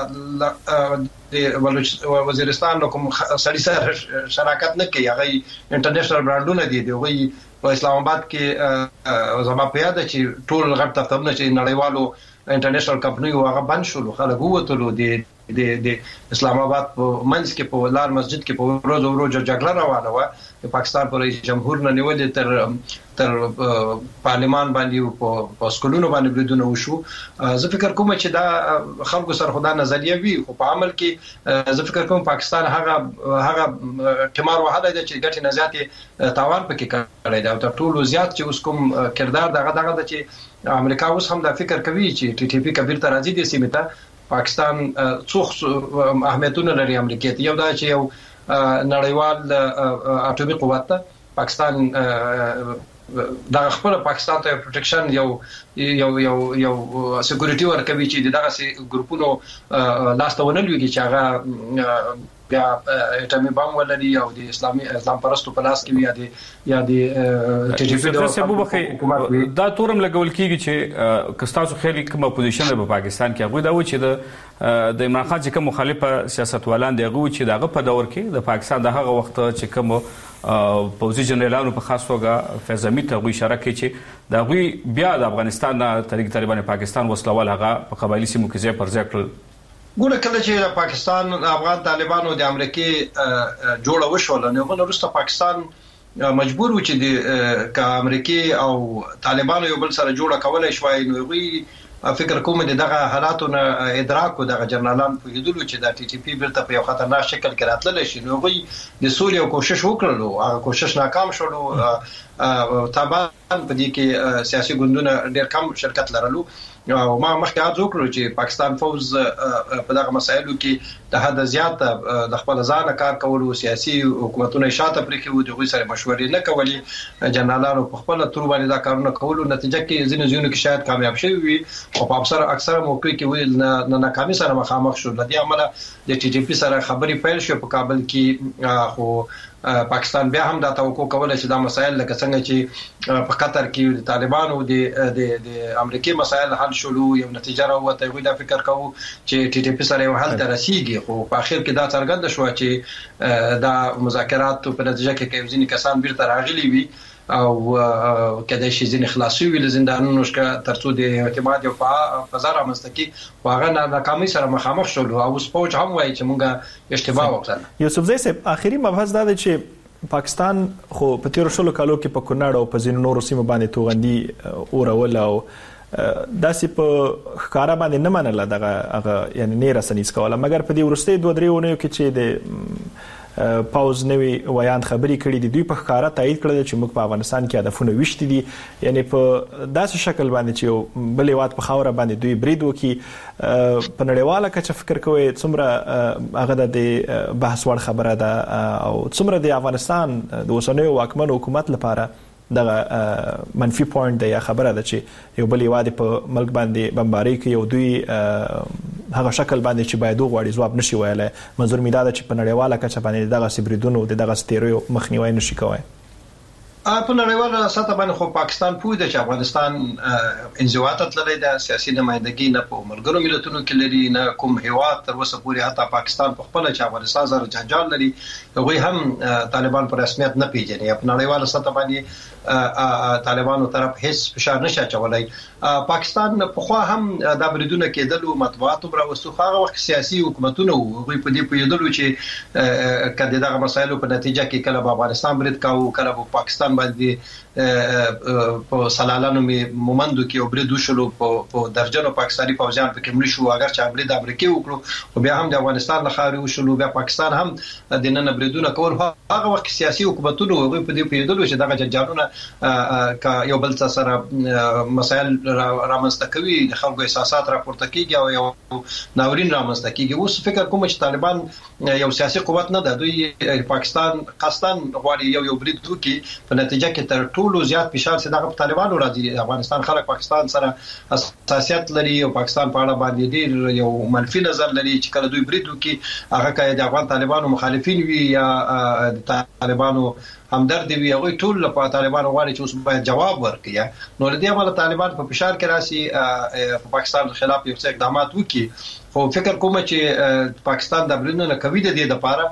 د وزیرستان کوم سړي سره شراکت نه کوي هغه انټرنیشنل برانډونه دي دوی په اسلام آباد کې زما په یاد چې ټول غټ تفتونه چې نړیوالو انټرنیشنل کمپنیو هغه بند شول خلک ووتلو د اسلام آباد په منځ کې په لار مسجد کې په ورځ جګړه روانه و د پاکستان پر رئیس جمهور نه نیولې تر پارلمان باندې په سکولونو باندې بریدونه وشو زه فکر کوم چې دا خلکو سره خدا نظریه وی خو په عمل کې زه فکر کوم پاکستان هغه ټمار وهله چې ګټه نه زیاتې تاوان پکې کړی دا تر ټولو زیات چې اوس کوم کردار دغه د چې امریکا اوس هم دا فکر کوي چې ټي ټي پی کبیر ته راځي د سیمه ته پاکستان څو اهمیتونه لري امریکا ته یو دا چې یو نړیوال اټومي قوت ته پاکستان دا خپل پاکستان ته پروټیکشن یو سکیورټي ورکوي چې دغه سي ګروپونو لاستونه لوي چې هغه بیا اټومي بم ولري او د اسلام پرستو په لاس کې یا د ټي ټي پی دا تورم لګول کیږي چې کستاسو خېلی کوم اپوزیشن په پاکستان کې هغه دا و چې د عمران خان چې کوم مخالف سیاستوالان دی هغه چې دغه په دور کې د پاکستان د هغه وخت چې کوم پوزي جنرالانو په خاص توګه فیض حمید ته اشاره کوي چې دا غوي بیا د افغانستان د طریق طالبان پاکستان وسلوال هغه په قبایلی سیمو کې ځای پر ځای کړل ګوره کله چې پاکستان افغان طالبانو د امریکای جوړه وشول نو وروسته پاکستان مجبور و چې د امریکای او طالبانو یو بل سره جوړه کولای شوی نو وی فکر کوم دغه حالاتونه ادراک او دغه جنرالان په یدلو چې د ټي ټي پی برته په یو خطرناک شکل کې راتلل شي نو وی د سولې کوشش وکړلو هغه کوشش ناکام شول طبعا په دې کې سیاسي ګوندونه ډېر کم شرکت لرلو او ما مخکې عرض وکړو چې پاکستان فوز په دغه مسایلو کې د حد زیات د خپل ځان کار کولو سیاسي حکومتونه شاته پرې کې د غوي سره مشورې نه کولې جنرالانو په خپل تور باندې دا کارونه کولو نتیجه کې ځینو کې شاید کامیاب شوي وي او په اکثره موقع کې ویل نه ناکامي سره مخامخ شو لدی عمله د ټي ټي پی سره خبرې پیل شو په کابل کې خو پاکستان بیا هم دا توقع کوله چې دا مسایل لکه څنګه چې په قطر کې د طالبانو د امریکای مسایل حل شولو یو نتیجه راوته وي دا فکر کوو چې ټي ټي پی سره یو حل ترسيږي خو په اخر کې دا څرګند شو چې دا مذاکرات په نتیجه کې کوم ځینې کسان بیرته راغلي وي او کله چې ځینې خلاصي ویل زندانونو شکه ترڅو د اعتماد او فضا رامنځته کی واغه ناکامي سره مخامخ شول او سپوچ هم وایي چې مونږه اشتباه وکړه یوسفزی صاحب اخیری مبحث دا دی چې پاکستان خو په 13 کالو کې په کونړ او په ځینو نورو سیمو باندې توغندي اورول او داسې په ښکارا باندې نه منله دغه یعنی نه رسنیز کوله مګر په دې ورستي 2-3 ونیو کې چې د پاوز نوی ویان خبري کړي دي دوی په ښکارا تایید کړل چې موږ په افغانستان کې هدفونه وشت دي یعنی په داسې شکل باندې چې بلې وات په خاوره باندې دوی برید وکي په نړیواله کچه فکر کوي څومره هغه د بحث وړ خبره ده او څومره د افغانستان د اوسنیو واکمن حکومت لپاره دغه منفي پوینټ دی یا خبره ده چې یو بلې واد په ملک باندې بمباري کوي او دوی هغه شکل باندې چې باید غواړي ځواب نشي ویلای منظور می دا چې په نړیواله کچه باندې دغه سبریدونو د دغه ستیریو مخنیوي نشي کوي په نړیواله سطح باندې خو پاکستان پوه دی چې افغانستان انزوا ته تللی دی سیاسي نمائندګي نه په ملګرو ملتونو کې لري نه کوم هیواد تر اوسه پورې حتی پاکستان په خپل چې افغانستان سره جنجال لري هغه هم طالبان په رسمیت نه پیژني په نړیواله سطح باندې طالبانو طرف هیڅ فشار نشي چولای پاکستان په خو هم د بریدونو کېدلو مطبوعاتو پر وسوخه وخت سیاسي حکومتونه وي په دې پیدلو چې کله دغه مسایلو په نتیجه کې کله په افغانستان برید کاوه کله په پاکستان باندې په سلالانو مومندو کې وبرید وشلو په درجنو پاکستاني فوجیان په کې مړ شو اگر چې برید امریکای وکړو او بیا هم د افغانستان لخوا وشلو بیا پاکستان هم د نن بریدونه کول هغه وخت سیاسي حکومتونه وي په دې پیدلو چې دغه جنجالونه یو بل څه سره مسایل رامنځته کوي د خلکو احساسات راپورته کیږي او یو ناورین رامنځته کیږي اوس فکر کوم چې طالبان یو سیاسي قوت نه ده دوی پاکستان قصدن غواړي یو برید وکړي په نتیجه کې تر ټولو زیات فشار چې دغه طالبانو راځي افغانستان خلک پاکستان سره حساسیت لري او پاکستان په اړه باندې ډیر یو منفي نظر لري چې کله دوی برید وکړي هغه کای د افغان طالبانو مخالفین وي یا طالبانو همدرد وي هغه ټول له طالبانو غواړي چې اوس باید جواب ورکړي نو لدی عمل طالبان په فشار کې راسي په پاکستان خلاف یو څه اقدامات وکړي خو فکر کوم چې پاکستان د بریدونو نه کوي د دې لپاره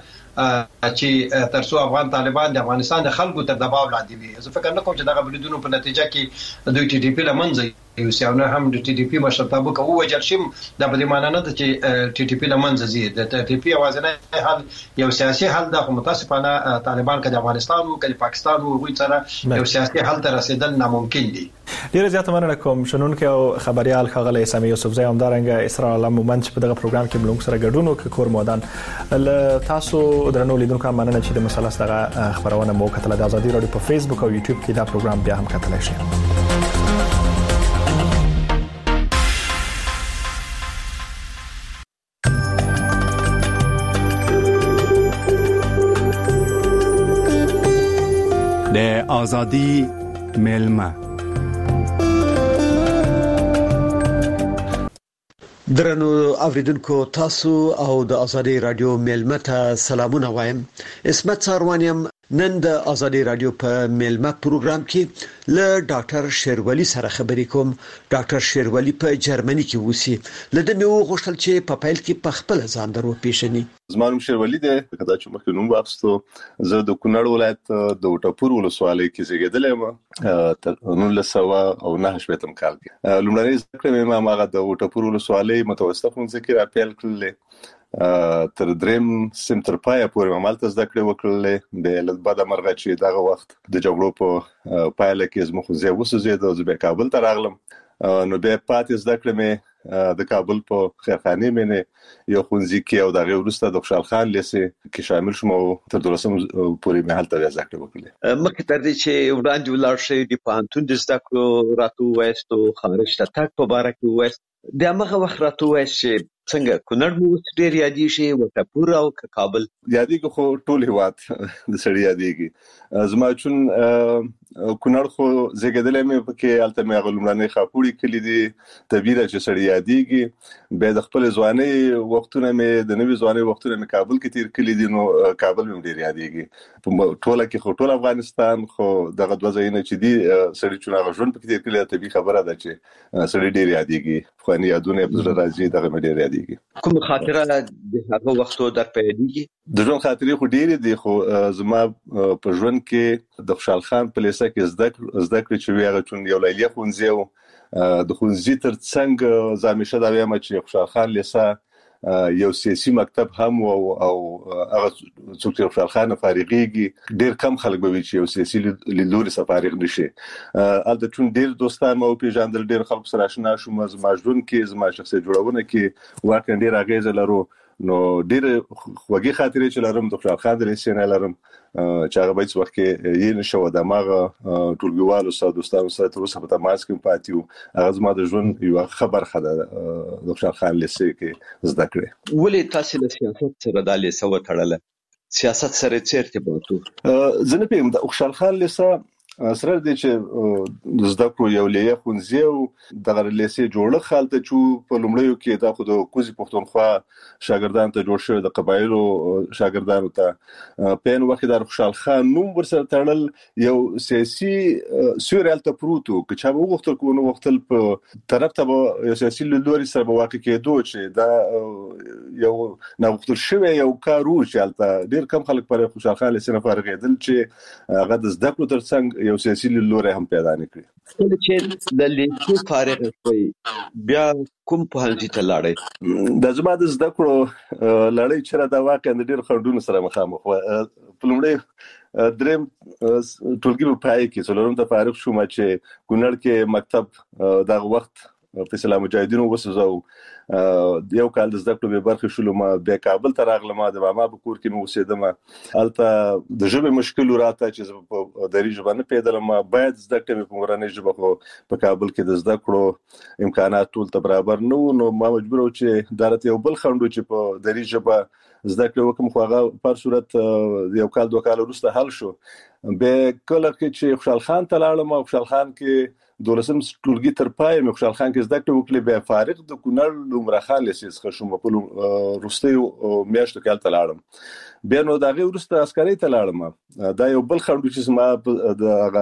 چې ترڅو افغان طالبان د افغانستان د خلکو تر دباو لاندې وي زه فکر نه کوم چې دغه بریدونو په نتیجه کې دوی ټي ټي پی لمنځي یو سیاونه هم د ټي ټي پی مشرتابه کوو وجل شم د بده معنی نه چې ټي ټي پی لمنځي زی د ټي ټي پی اوازنه حل یو سیاسي حل د متاسفانه طالبان کې د افغانستان او د پاکستان او غوي سره یو سیاسي حل ته رسیدل ناممکن دي ډیر زیات مننه کوم شنونکو او خبريال خغله سامي یوسفزی همدارنګ اسرار الله مومند په دغه پروګرام کې بلونګ سره ګډون وکړ کور مودان تاسو درنو لیدونکو مننه چې د مسله سره خبرونه مو کتل د ازادي رادیو په فیسبوک او یوټیوب کې دا پروګرام بیا هم کتلای شئ د ازادي ملما درنو اوریدونکو تاسو او د ازادي رادیو ملما ته سلامونه وایم اسمت ساروانیم نن د ازادي رادیو په ملما پروګرام کې له ډاکټر شیرولی سره خبرې کوم ډاکټر شیرولی په جرمني کې وسی لده مې وغوښتل چې په پیل کې په خپل ځان درو پیښني زمانوم شیرولی ده کدا چې مخکې نوم واپستو زه د کونړ ولایت د وټپور ولسوالۍ کې زیږیدلم تر 1909 کال کې لومړنۍ ذکر مې ما د وټپور ولسوالۍ متوسطه ښوونځي کې راپیل کړل تر دریم سنټر پای پورې مالته زده کړې وکړلې د لږ د مرغه چې دغه وخت د جګړو په پایله کې زموږ ځای وسوځید او زه کابل ته راغلم نو به پاتې زده کړې مې د کابل په خیرخانه مې یو ښوونځي کې او دغه وروسته د خوشحال خان لیسې کې شامل شوم او تر 12 پورې مې هلته زده کړې وکړلې مکه تر دې چې وړاندې ولاړ شي د پانتون د زده کړو راتو وایستو خارج ته تک په باره کې وایست د هغه وخت راتو وایست چې څنګه کونړ مو ډیر یادې شي وټپور او کابل یادېږي خو ټول هیواد د سړی یادېږي زما چون کونړ خو زیږیدلې مې پکې الته مې غلمړنې خاپوړي کلی دي تبیره چې سړی یادېږي به د خپل ځواني وختونه مې د نوې ځواني وختونه مې کابل کې تیر کلی دي نو کابل مې ډیر یادېږي په ټوله کې خو ټول افغانستان خو دغه دوه ځایونه چې دي سړی چون هغه ژوند پکې تیر کلی ته به خبره ده چې سړی ډیر یادېږي خو نه یادونه په راځي دغه مې ډیر کوم خاطره د هغه وختو در پیدایږي د ژوند خاطرې خو ډېرې دي خو زما په ژوند کې د خوشحال خان په لیسه کې زده کړې چې ویغه چون یو لیلیه ښوونځی و د ښوونځي تر څنګ زه همیشه دا وایم چې خوشحال خان لیسه یو سیاسي مکتب هم او هغه څوک چې خوشحال خان فارغيږي ډیر کم خلک به چې یو سیاسي لیدلوري سفارغ نشي البته چون ډیر دوستان مو پیژاندل ډیر خلک سره آشنا شوم زما ژوند کې زما شخصي جوړونه کې واقعا ډیر اغیز لرو نو ډیر خوږی خاطرې چې لرم د خوشحال خان د لیسې لرم چې هغه به څه وخت کې یې نشو د ماغه ټولګیوالو سره دوستانو سره تر اوسه په تماس کې پاتیو هغه زما د ژوند یو خبر خده د خوشحال خان لیسې کې زده کړې ولې تاسو له سیاست سره د لیسې وټړل سیاست سره چیرته بوته زه نه پېم د خوشحال خان لیسې سره د چې زده کړو یو لیه خونځي او د لیسې جوړه خالته چې په لومړیو کې دا خو د کوزي پښتونخوا شاګردان ته جوړ شوی د قبایلو شاګردانو ته په وخت د خوشحال خان نوم ورسره تړل یو سیاسي سوريال ته پروتو چې هغه وختل کو نو وختل په طرف ته یو سیاسي لوري سره واقع کېدو چې دا یو نو وختل شوی یو کارو چې البته ډیر کم خلک پر خوشحال خان لیسې نه فارغېدل چې هغه د زده کړو ترڅنګ یو سیاسي لوري هم پیدا نکړي چې د لیسې فارغ شوی بیا کوم په حالت ته لاړې د زما د زده کړو لړۍ چې را دا واقعا د ډیر خندونو سره مخامخ و په لومړی دریم ټولګي په پای کې څلورم ته فارغ شوم چې کونړ کې مکتب دغه وخت په اسلام مجاهدینو وسوځو یو کال د زده کړو به برخه شولم د کابل ته راغلم د ماما په کور کې مو اوسېدم البته د ژبه مشکل راته چې په دری ژبه نه پیدلم باید زده کړم په مورنۍ ژبه خو په کابل کې د زده کړو امکانات ټول ته برابر نو ما مجبور و چې دارت یو بل خندو چې په دری ژبه زده کړو وکم خو هغه په صورت یو کال دوه کال وروسته حل شو به کله چې خوشحال خان ته لاړم خوشحال خان کې دولسم ټولګي تر پای مې خوشحال خان کې زده کړو وکړې به فارغ د کونړ عمر خان لیسې څخه شوم په روستي میاشتو کې تل لاړم بیا نو دغه ورسته عسکري ته لاړم دا یو بل خندو چې ما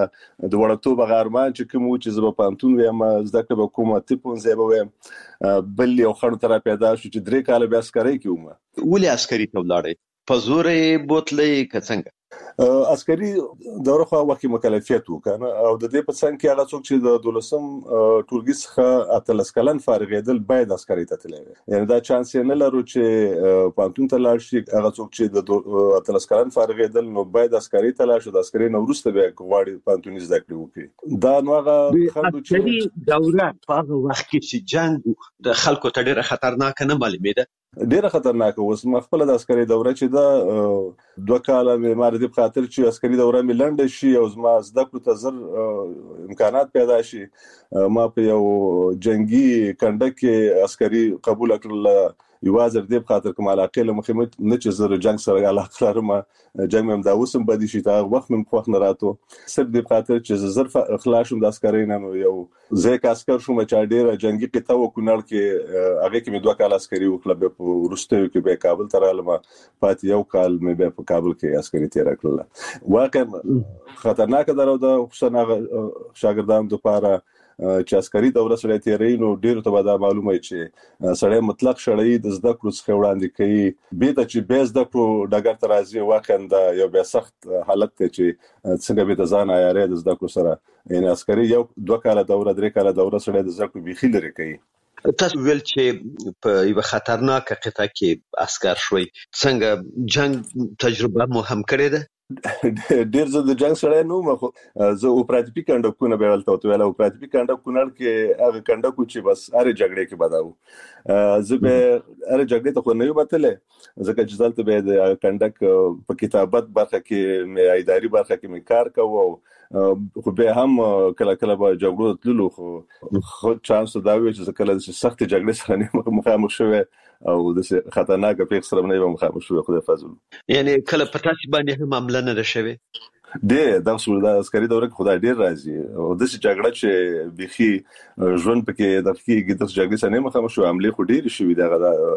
د وړتوب غارمان چې کوم چې زما پانتون ویم زده کړو کومه تپون زیبه ویم بل یو خند تر پیدا شو چې درې کال بیا عسکري کوم ولې عسکري ته ولاړې په زورې بوتلې کڅنګ عسکري دوره خو وکه مکلفیت وکنه او د دې په څنګ کې هغه څوک چې د دولسم ټولګي څخه اتلس کلن فارغېدل باید عسکري ته تللی یعنی دا چانس نه لرو چې پانتون ته لاړ شي هغه څوک چې د اتلس کلن فارغېدل نو باید عسکري ته لاړ شي د عسکري نو ورسته به غواړي پانتون زده کړي وکړي دا نو هغه خلکو چې دوره په هغه وخت کې چې جنگ د خلکو ته ډیره خطرناک نه معلومېده ډیره خطرناک اوس خپل د عسکري دوره چې دا دوه کاله مې مار دې خاطر چې عسکري دوره مې لنډه شي او زما زده کړو ته زر امکانات پیدا شي ما په یو جنگي کنده کې عسکري قبول کړل یوازې دې خاطر کوم علاقه له مخه نه چې زر جنگ سره علاقه لرم جنگ مې دا اوسم بدی شي تا وخت مې خوښ نه راتو صرف دې خاطر چې زر اخلاصم د عسکري نه یو زیک عسكر شوم چې ډیره جنگي قطعه و کونړ کې هغه کې مې دوه کال عسکري وکړل په ورستیو کې به کابل ته رالم پات یو کال مې به په کابل کې عسکري تیر کړل واقعا خطرناک درو د حسین شاګردانو لپاره چې عسکري دوره سره تیرې نو ډیرو ته دا معلومه چې سړی مطلق شړې د زده کړو څخه وړاندې کوي به د چې به زده کړو ډګر ته راځي واقعا دا یو به سخت حالت ته چې څنګه به د ځان عیارې د زده کړو سره یعنی عسکري یو دوه کال دوره درې کال دوره سره د زده کړو بيخي لري کوي تاسو ویل چې په یو خطرناک قطعه کې عسكر شوي څنګه جنگ تجربه مو هم کړې ده ډیر زه د جنگ سره نو مخ زه اپراتیپی کندکونه به ولته ویل اپراتیپی کندکونه کې هغه کندکو چې بس اره جګړې کې بداو زه به اره جګړې ته خو نه یو بتله ځکه چې ځلته به د کندک په کتابت برخه کې مې اداري برخه کې مې کار کوو خو به هم کله کله به جګړو تللو خو چانس دا وی چې کله سخت جګړې سره نه مخامخ شوه او د خطرناک پیښ سره نه مخامخ شوه خدای فضل یعنی کله پتاس باندې هم عمل نه شوه د سودا عسکري دوره خدای ډیر راځي او د جګړه چې بيخي ژوند پکې د فکیږي د جګړې سره نه مخامخ شو عملي خو ډیر شوی دغه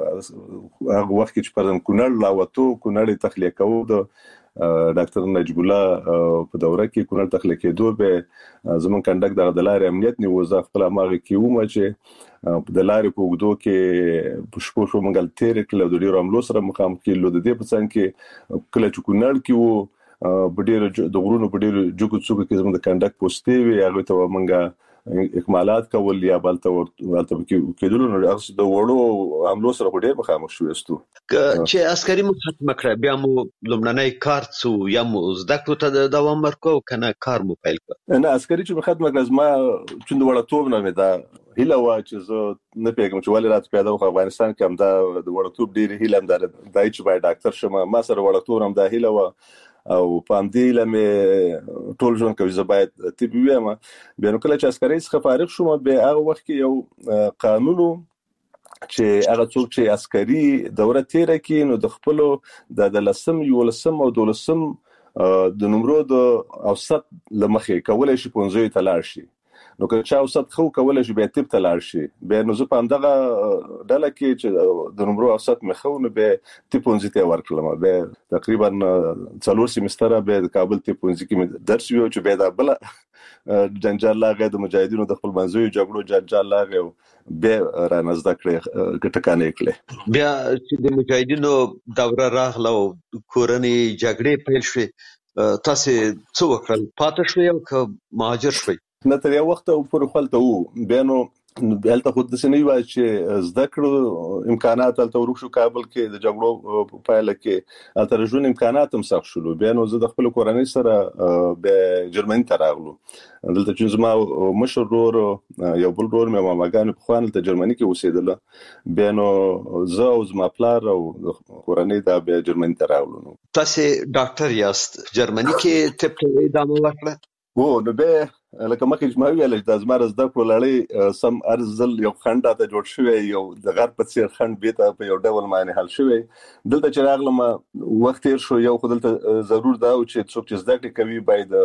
هغه وخت چې پرم کونړ لاوتو کونړ تخلیه کوو د ډاکټر نجیب الله په دوره کې کونړ تخلیه کېدو به زمون کندک د لارې امنیت نیوزه خپل ماغه کیومه چې د لارې په وګدو کې پښپو شو منګل تیر کله د ډیرو عملو سره مخامخ کېلو د دې په څنګه کې کله چې کونړ کې وو په ډیرو د غرونو په ډیرو جګو څوک کې زموږ د کندک پوسټي وی هغه ته منګه اکمالات کول یا بلته کېدل نو هغه د وړو عملو سره ډېر مخامخ شوستو چې عسکري مخاطمه کړ بیا مو لومړنۍ کار څو یا مو زده کړو ته دوام ورکو کنه کار مو پیل کړ نه عسکري چې مخاطمه کړ ما چې د وړتوب نه مې دا هیله وا چې زه نه پیګم چې ولې راځي پیدا په افغانستان کې هم دا د وړتوب ډېر هیله هم ده دای چې باید ډاکټر شم ما سره وړتوب هم دا هیله وا او پام دی لمه ټول ژوند کوي زه باید طبي ویم بیا نو کله چې عسکري څخه فارغ شوم به هغه وخت کې یو قانون چې هغه څوک چې عسکري دوره تیر کړي نو د خپل د لسم یو لسم او دولسم د نمرو د اوسط لمخې کولای شي پونځوي تلار شي نو که چا اوسط خو کولای شي به طب تلار شي به نو زه په دغه ډله کې چې د نمرو اوسط مخو نو به طب پونځي ته ورکړم به تقریبا 4 سیمستر به د کابل طب پونځي کې درس یو چې به دا بل جنجال لاغه د مجاهدینو د خپل منځوي جګړو جنجال لاغه به را نزد کړې ټکانې کړې بیا چې د مجاهدینو دوره راغله او کورنۍ جګړې پیل شوې تاسو څه وکړل پاتې شوې او که مهاجر شوې نه تر یو وخت پورې خپلته وو بیا نو هلته خود د سنوي وای چې زده کړو امکانات هلته ورکو کابل کې د جګړو پایله کې هلته ژوند امکانات هم سخت شول بیا نو زه د خپل کورنۍ سره به جرمني ته راغلو دلته چې زما مشر ورور یو بل ورور مې ماماګانو په خوان ته جرمني کې اوسېدل بیا نو زه او زما پلار او کورنۍ دا به جرمني ته راغلو تاسو ډاکټر یاست جرمني کې طب ته ادامه ورکړه وو نو به لکه مخکې چې ما ویل چې د زما زده کړو لړۍ سم ارزل یو خنډ ته جوړ شوی یو د غرب په څیر خنډ بیته په یو ډول معنی حل شوی دلته چې راغلم وخت تیر شو یو خدلته ضرور دا او چې څوک چې زده کړې کوي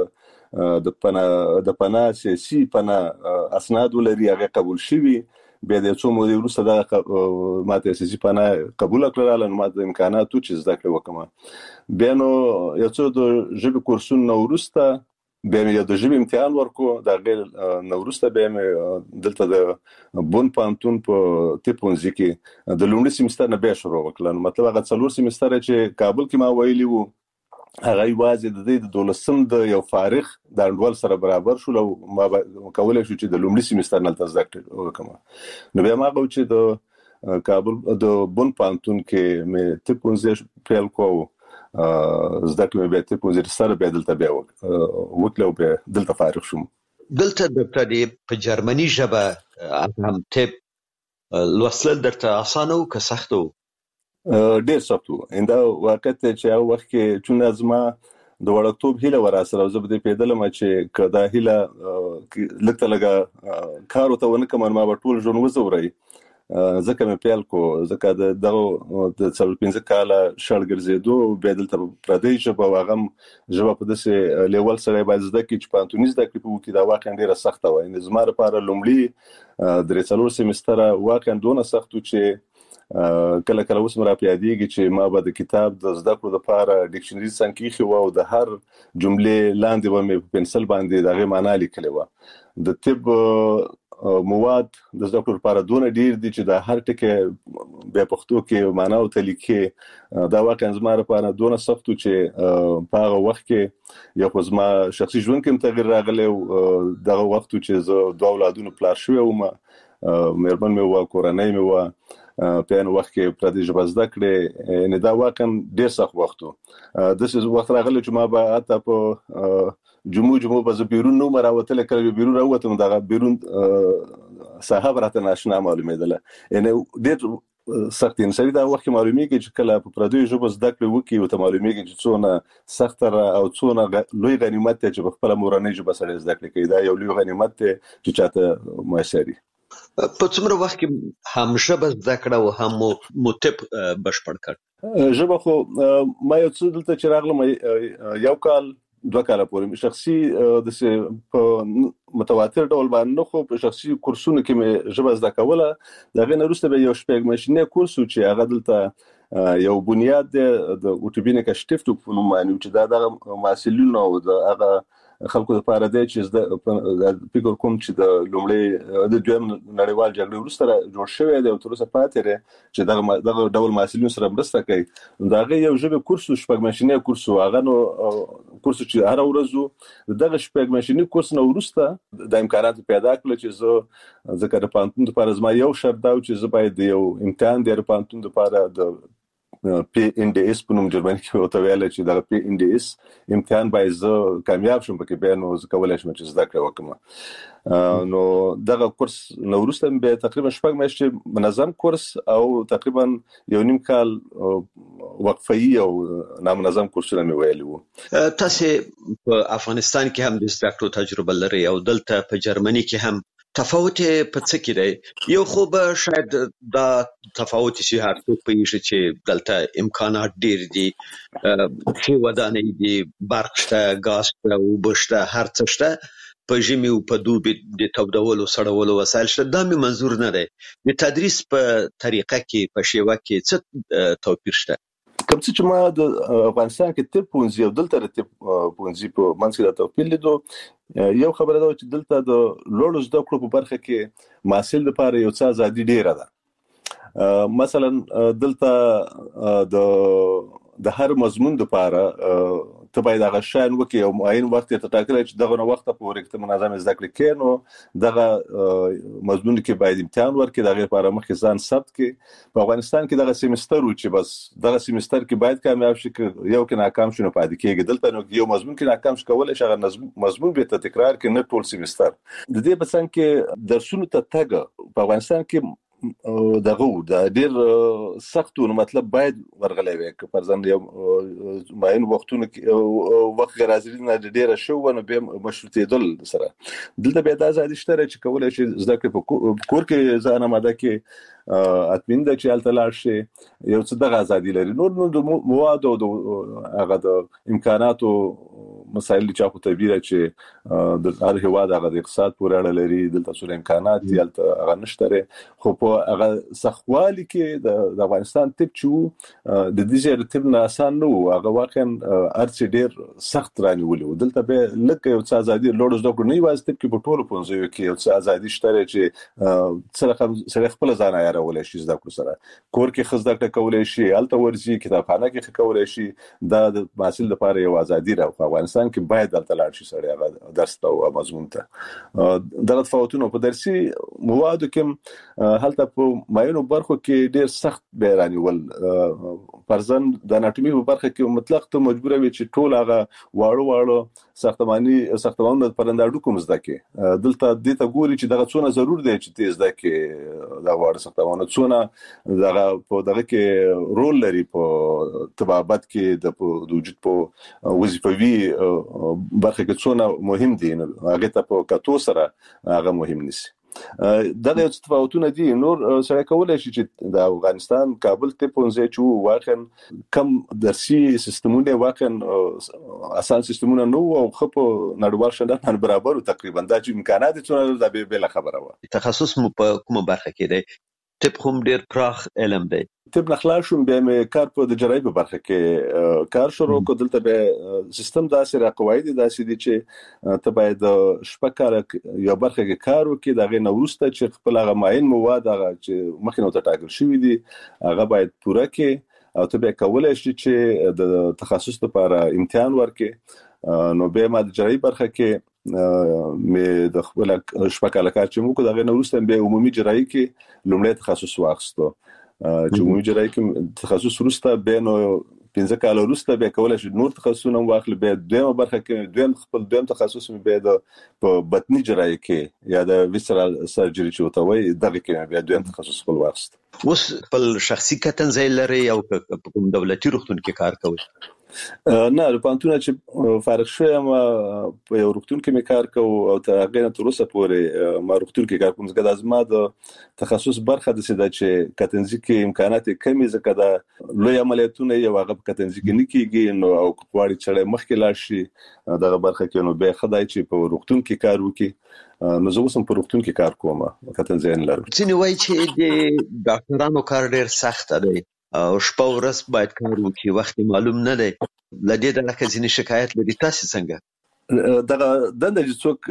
باید د پناه سیاسي پناه اسناد ولري هغه قبول شي به د څو مودې وروسته دا ماته سیاسي پناه قبول کړل نو ماته امکانات چې زده کړې وکم بیا نو یو څو د ژبې کورسونو وروسته به مې د ژبې امتحان ورکو دا غیر نورسته به مې دلته د بون پانتون په تپونځي کې د لومړي سیمستر نه به شروع وکړل مطلب هغه 4 سیمستر چې کابل کې ما ویلی وو هغه واځي د دولسم د یو فارغ د انډول سره برابر شو ما کولای شو چې د لومړي سیمستر نه تزدکټ وکم نو بیا ما غو چې د کابل د بون پانتون کې مې تپونځي پیل کوو زده کړم به ته پوزیټ سره به دلته به وکړو به دلته فارغ شوم دلته د په جرمني ژبه هم طب لوستل درته اسانه او که سخته ډېر سخت و انده وخت چې هغه وخت کې چون ازما د وړکتوب هیله وراسره زه به پیدل ما چې کدا هیله لکه لګه کار وته ونه کوم ما په ټول ژوند وزوري ځکه مې پیل کو ځکه د 15 کال شړګرزیدو به دلته پردیش په واغم ژبه په دسه لیول سره باید زده کی چې پانتونیز د کلیپو کې دا واقعا ډیره سخته وای ان زما لپاره لومړی درې څلور سیمستر واقعا دونه سخت چې کله کله اوس مرا پیادېږي چې ما به د کتاب د زده کړو لپاره ډکشنری څنګه خو او د هر جملې لاندې به مې پنسل باندې دغه معنی لیکلې و د طب مواد د زده کړو لپاره دونه ډیر دي چې د هر ټکي به پښتو کې معنا او تلیکې دا واقعا زما لپاره دونه سخت چې په هغه وخت کې یو خو زما شخصي ژوند کې تغیر راغلی دغه وخت چې زه دوه اولادونو پلار شوی وم مېرمن مې و کورنۍ مې و په ان وخت کې پردي ژبه زده کړې نه دا واقعا ډیر سخت وخت و د څه وخت راغلی چې ما به اته په جمعو به بیرون نو مراوتل کړو بیرون راوته دغه بیرون صاحب راته ناشنا معلومېدله ان ډېر سخت انسان دا وخت معلومیږي چې کله په پردي ژبه زده کړو وکي او ته معلومیږي چې څونه سخت او څونه لوی غنیمت چې په خپل مورنۍ ژبه سره زده کړي دا یو لوی غنیمت چې چاته میسري په څومره وخت کې هم ژبه زده کړه او هم متب بشپړ کړ ژبه خو ما یو څه دلته چې راغلم یو کال 2 کال پورې شخصي د په متواتر ډول باندې خو په شخصي کورسونو کې مې ژبه زده کوله دغه نورسته به یو شپږ ماشینه کورس چې هغه دلته یو بنیاد د اوټوبینه کې شټیفټ په نوم باندې چې دا د محصلینو او د هغه خلکو لپاره دی چې فکر کوم چې د لومړی د دویم نړیوال جګړې وروسته جوړ شوی دی او تر اوسه پاتې دی چې دغه ډول محصلینو سره مرسته کوي. دا هغه یو ژبه کورس شپږ میاشتنی کورس هغه نو کورس چې هر ورځ دغه شپږ میاشتنی کورس نو وروسته د امکانات پیدا کړل چې زه ذکر پانتون لپاره زما یو شرط دا چې زه باید یو امتحان د پانتون لپاره د PNDS په نوم جرمني کې وته ویل چې دا PNDS امتحان باید زه کامیاب شم پکې به نو زه کولای شم چې زده کړم وکم. نو دغه کورس نو وروسته به تقریبا شپږ میاشتې منظم کورس او تقریبا یو نیم کال وقفي او نامنظم کورسونه مې ویلي وو. تاسو په افغانستان کې هم د زده تجربه لرئ او دلته په جرمني کې هم تفاوت په څه کې دی؟ یو خو به شاید دا تفاوت شي هر څوک پېښ چې دلته امکانات ډېر دي، چې ودانې دي، برق شته، ګاز شته، اوبه شته، هر څه شته. په ژمي او په دوبي د تودولو سړولو وسایل شته. دا مې منظور نه دی. د تدریس په طریقه کې په شیوه کې څه توپیر شته؟ کوم چې ما د افغانستان کې طب پونځي او دلته د طب پونځي په منځ کې د توپیر لیدو. یو خبره ده چې دلته د لوړو زده کړو په برخه کې محصل لپاره یو څه ازادي ډیره ده. مثلا دلته د هر مضمون لپاره ته باید هغه شان وکي او معین وخت ته ټاکلی چې دغه وخت په ورکته منظم زده کړې کې نو دغه مضمون کې باید امتحان ورکړي، دغه لپاره مخکې ځان ثبت کړي. په افغانستان کې دغه سیمستر و چې بس دغه سیمستر کې باید کامیاب شي، یو کې ناکام شونه پاتې کېږي. دلته نو یو مضمون کې ناکام شي کولای شي هغه مضمون به ته تکرار کړي، نه ټول سیمستر. د دې په څنګ کې درسونو ته تګ په افغانستان کې دغه د ډیر سختو نو مطلب باید ورغلی وي که پرځند یو معین وختونه کې وخت غراځري نه ډیره شو ونه به مشروطیدل سره دلته به د ازادي شته چې کولای شي زده کړي په کور کې ځان آماده کې اطمینان د چې التلار شي یو څه د ازادي لري. نور د مواد او د هغه د امکاناتو مسایل چې په تعبیر چې د هر هیواد هغه د اقتصاد پورې اړه لري، دلته څو امکانات دي هغه نشته. خو په هغه سخوالي کې د افغانستان طب چې د دې طب نه آسان نه و، هغه واقعا ارڅ ډیر سخت رانیولې و. دلته به لکه یو څه ازادي لوړ زده کړو نه یوازې طب کې په ټولو پونځیو کې یو څه ازادي شته چې سره خپل ځان عیارولای شي زده کړو سره کور کې خزده کړه کولای شي، الته ورځي کتابخانه کې کولای شي. دا د محصل لپاره یو ازادي راو. په افغانستان کې باید الته لاړ شي سره هغه درس او مضمون ته دغه تفاوتونه په درسي موادو کې هلته په ماینو برخو کې ډیر سخت بیرانی ول. پرځن د اناټومي په برخه کې مطلق ته مجبور وي چې ټول هغه واړو ساختمانونه پرنداډو کوم زده کې دلته د ته ګوري چې دغه څونه ضرور دی چې تیز ده کې دا واړه ساختمانونه څونه دغه کې رول لري په طبابت کې د وجود په وظیفوي برخه کې څونه مهم دي. هغه ته په کتو سره هغه مهم نشي. دغه تفاوتونه دي. نور سره کولای شي چې د افغانستان کابل ته پونځي چې واقعا کم درسي سیستمونه واقعا اسان سیستمونه نو او خو په نړیوال شندان برابر تقریبا دا چې امکانات څونه د به خبره و. تخصص مو په کومه برخه کې دی؟ طب هم ډیر پراخ علم دی. طب نخلا شوم به مې کار په د جراحي په برخه کې کار شروع کو. دلته به سیستم داسې را قواعد داسې دي چې ته باید شپکار یو برخه کې کار وکړي، دغه نورسته چې خپل هغه معین مواد هغه چې مخکې نو ته ټاکل شوی دي هغه باید پوره کړي او ته به کولای شي چې د تخصص لپاره امتحان ورکړي. نو به ما د جراحي برخه کې مې د خپل شپکاله کار چې موږ دغه نورسته به عمومي جراحي کې لومړی تخصص واخستو چې عمومي جراحي کې تخصص ورسته به نو 15 کال ورسته به کولای شي نور تخصصونه واخلي. به دویمه برخه کې دویم تخصص مې به د بطني جراحي کې یا د ویسرال سرجري چې وتوي دغه کې به دویم تخصص خپل واخست. اوس خپل شخصي کتنځای لري او کوم دولتي روغتون کې کار کوي؟ نه پانتونه چې فارغ شوم په یو روغتون کې مې کار کوم او تر هغه تر اوسه پورې ما روغتون کې کار کوم. ځکه د ازما د تخصص برخه د سده چې کتنځي کې امکانات کمی ځکه د لوی عملیاتونه یو هغه کتنځي کې نه کیږي نو او غواړي چې مخکې لاړ شي دغه برخه کې نو به خدای چې په روغتون کې کار وکړي. نو زه اوسم په روغتون کې کار کوم کتنځي نه لرم. ځینې وایي چې د ډاکټرانو کار ډیر سخت دی او شپه ورځ باید کار وکړي، وخت معلوم نه دی. لدې د لکه ځینې شکایت لري، تاسو څنګه؟ دغه دنده چې څوک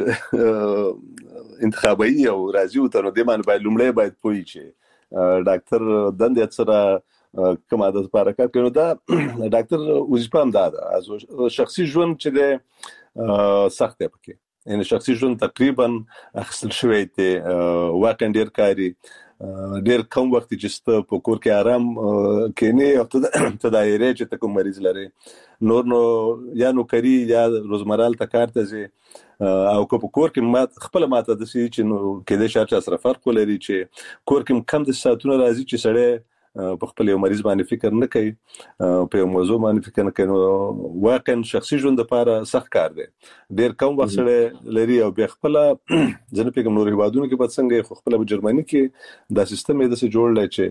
انتخابي او راځي او ته نو د مان باید لومړی باید پوي چې ډاکټر دنده سره کوم عادت لپاره کار کوي. دا ډاکټر وظیفه هم ده شخصي ژوند چې ده سخت دی پکې، یعنی شخصي ژوند تقریبا اخیستل شوی دی واقعا ډیر کاری ډیر کم وخت چې ست په کور کې آرام کینی او تدایره چې تکو مریض لري نور نو یا نو کری یا روزمرال تکار ته زی او کو په کور کې ما خپل ماته د سې چې نو کې د شارچ سره فرق لري چې کور کې کم د ساعتونو راځي چې سړی په خپل یو مریض باندې فکر نه کوي، په یو موضوع باندې فکر نه کوي. واقعا شخصي ژوند لپاره سخت کار دی، ډیر کم وخت سره لري او به خپل ځنه پیګم نور هیوادونو کې په څنګه خو خپل په جرمني کې دا سیستم یې د څه جوړل چې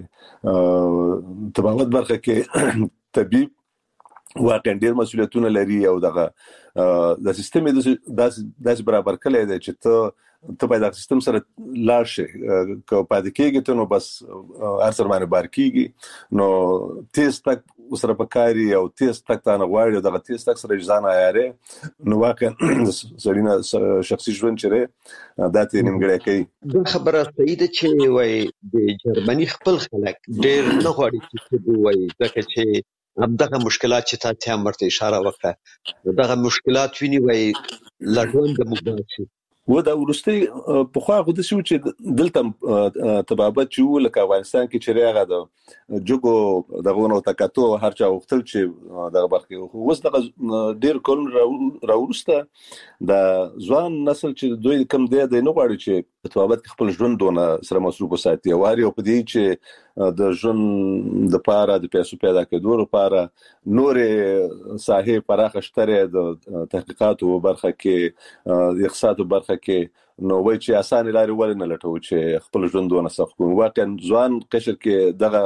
تبعات برخه کې طبيب واقعا ډیر مسؤلیتونه لري او دغه د سیستم یې د برابر کړی دی چې ته باید د سیستم سره لاړ شې که پاتې کېږي ته نو بس هر سر باندې بار کېږي نو تیز تک سره پکاري او تیز تک ته نه غواړي دغه تیز تک سره ځان عیاره نو واقعا سړینه شخصي ژوند چره دا ته نیمګړی کوي. دا خبره صحیح ده چې وای د جرمني خپل خلک ډېر نه غواړي چې وای ځکه چې همدغه مشکلات چې تاسو هم ورته اشاره وکړه دغه مشکلات ویني وای لږون د مبارک و دا ورستي په خو هغه د شو چې دلته تبابت چې لکه افغانستان کې چې راغی د جوګو دغه نو تکاتو هر چا وختل چې دغه برخه اوس دغه ډیر کول راورسته د ځوان نسل چې دوی کم دی نه غواړي چې تبابت خپل ژوند دونه سره مصروف وساتي او هر یو په دې چې د ژوند د پاره د پیسو پیدا کېدو لپاره نور ساحه پراخه شتره د تحقیقات او برخه کې اقتصاد برخه کې نو وای چې اسانه لاري ول نه لټو چې خپل ژوندونه سخت کوم. واقعا ځوان قشر کې دغه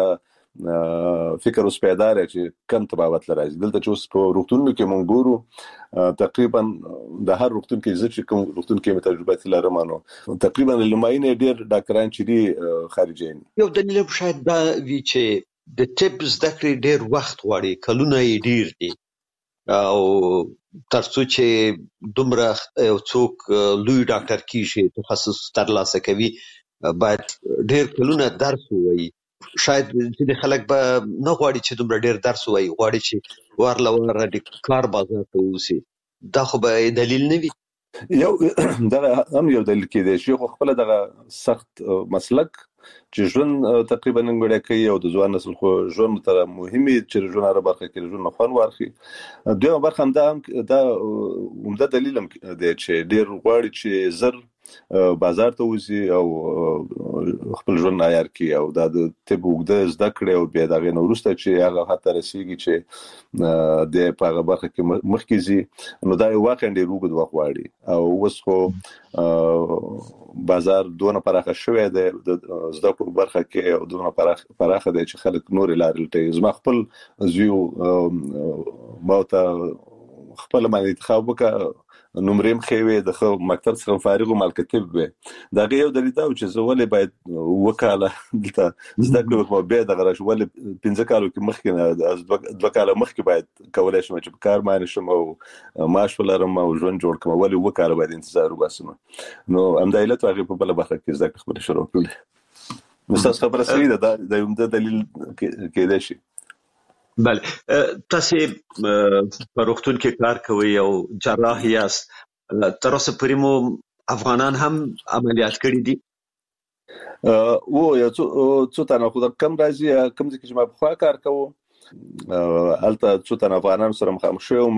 فکر اوس پیدا لري چې کم تباوت لري دلته چې اوس په روغتونونو کې مونږ ګورو تقریبا د هر روغتون کې چې کوم روغتون کې تجربه لرم نو تقریبا لماینه ډیر ډاکټران چې دي خارجي یو دلیل شاید دا وی چې د طب زده کړې ډیر وخت غواړي کلونه یې ډیر دي او ترڅو چې دومره یو څوک لوی ډاکټر کیږي تخصص ترلاسه کوي باید ډیر کلونه درس ووایي. شاید چې خلک به نه غواړي چې دومره ډیر درس ووایي، غواړي چې ورله د کار بازار ته ووسي. دا خو به دلیل نه وي. یو دا هم یو دلیل کې دی چې خپل دغه سخت مسلک چې ژوند تقریبا نګړې کوي او د ځوان نسل خو ژوند تر مهمه چې ژوند هر برخه کې ژوند خوان ورخي. دوی برخه هم دا عمده دلیل هم دی چې ډیر غواړي چې زر بازار ته وځي او خپل ژوند عیار کړي او دا د طب وګړه زده کړي او بیا دغه نورسته چې هغه حتی رسیږي چې د پاغه برخه کې مخکېزي نو دا واقعا ډیر وګړه وغواړي او اوس خو بازار دونه پراخه شوی دی د زده کړو برخه کې او دونه پراخه دی چې خلک نور لارل ته زما خپل زیو ماته خپل باندې انتخاب وکړ نمرم خوي د مکتب څخه فارغ او مالکتب به دا یو دلیل دا چې زولې باید وکاله دلته زده کړو به دغه راشول 15 کالو کې مخکې دوه کاله مخکې باید کولای شم چې کار باندې شم او معاش ولرم او ژوند جوړ کوم ولې وکاله باید انتظار وباسم نو امدایله توغه په بل برخه کې زده خبره شروع کړل. مستاس خبره صحیح ده دا یو دلیل کېدای شي. بله تاسو په روغتون کې کار کوي او جراح یاست تر اوسه پورې مو افغانان هم عملیات کړي دي؟ و یو څو تنه خو کم راځي کم ځکه چې ما په خوا کار کوم الته څو تنه افغانان سره مخامخ شوم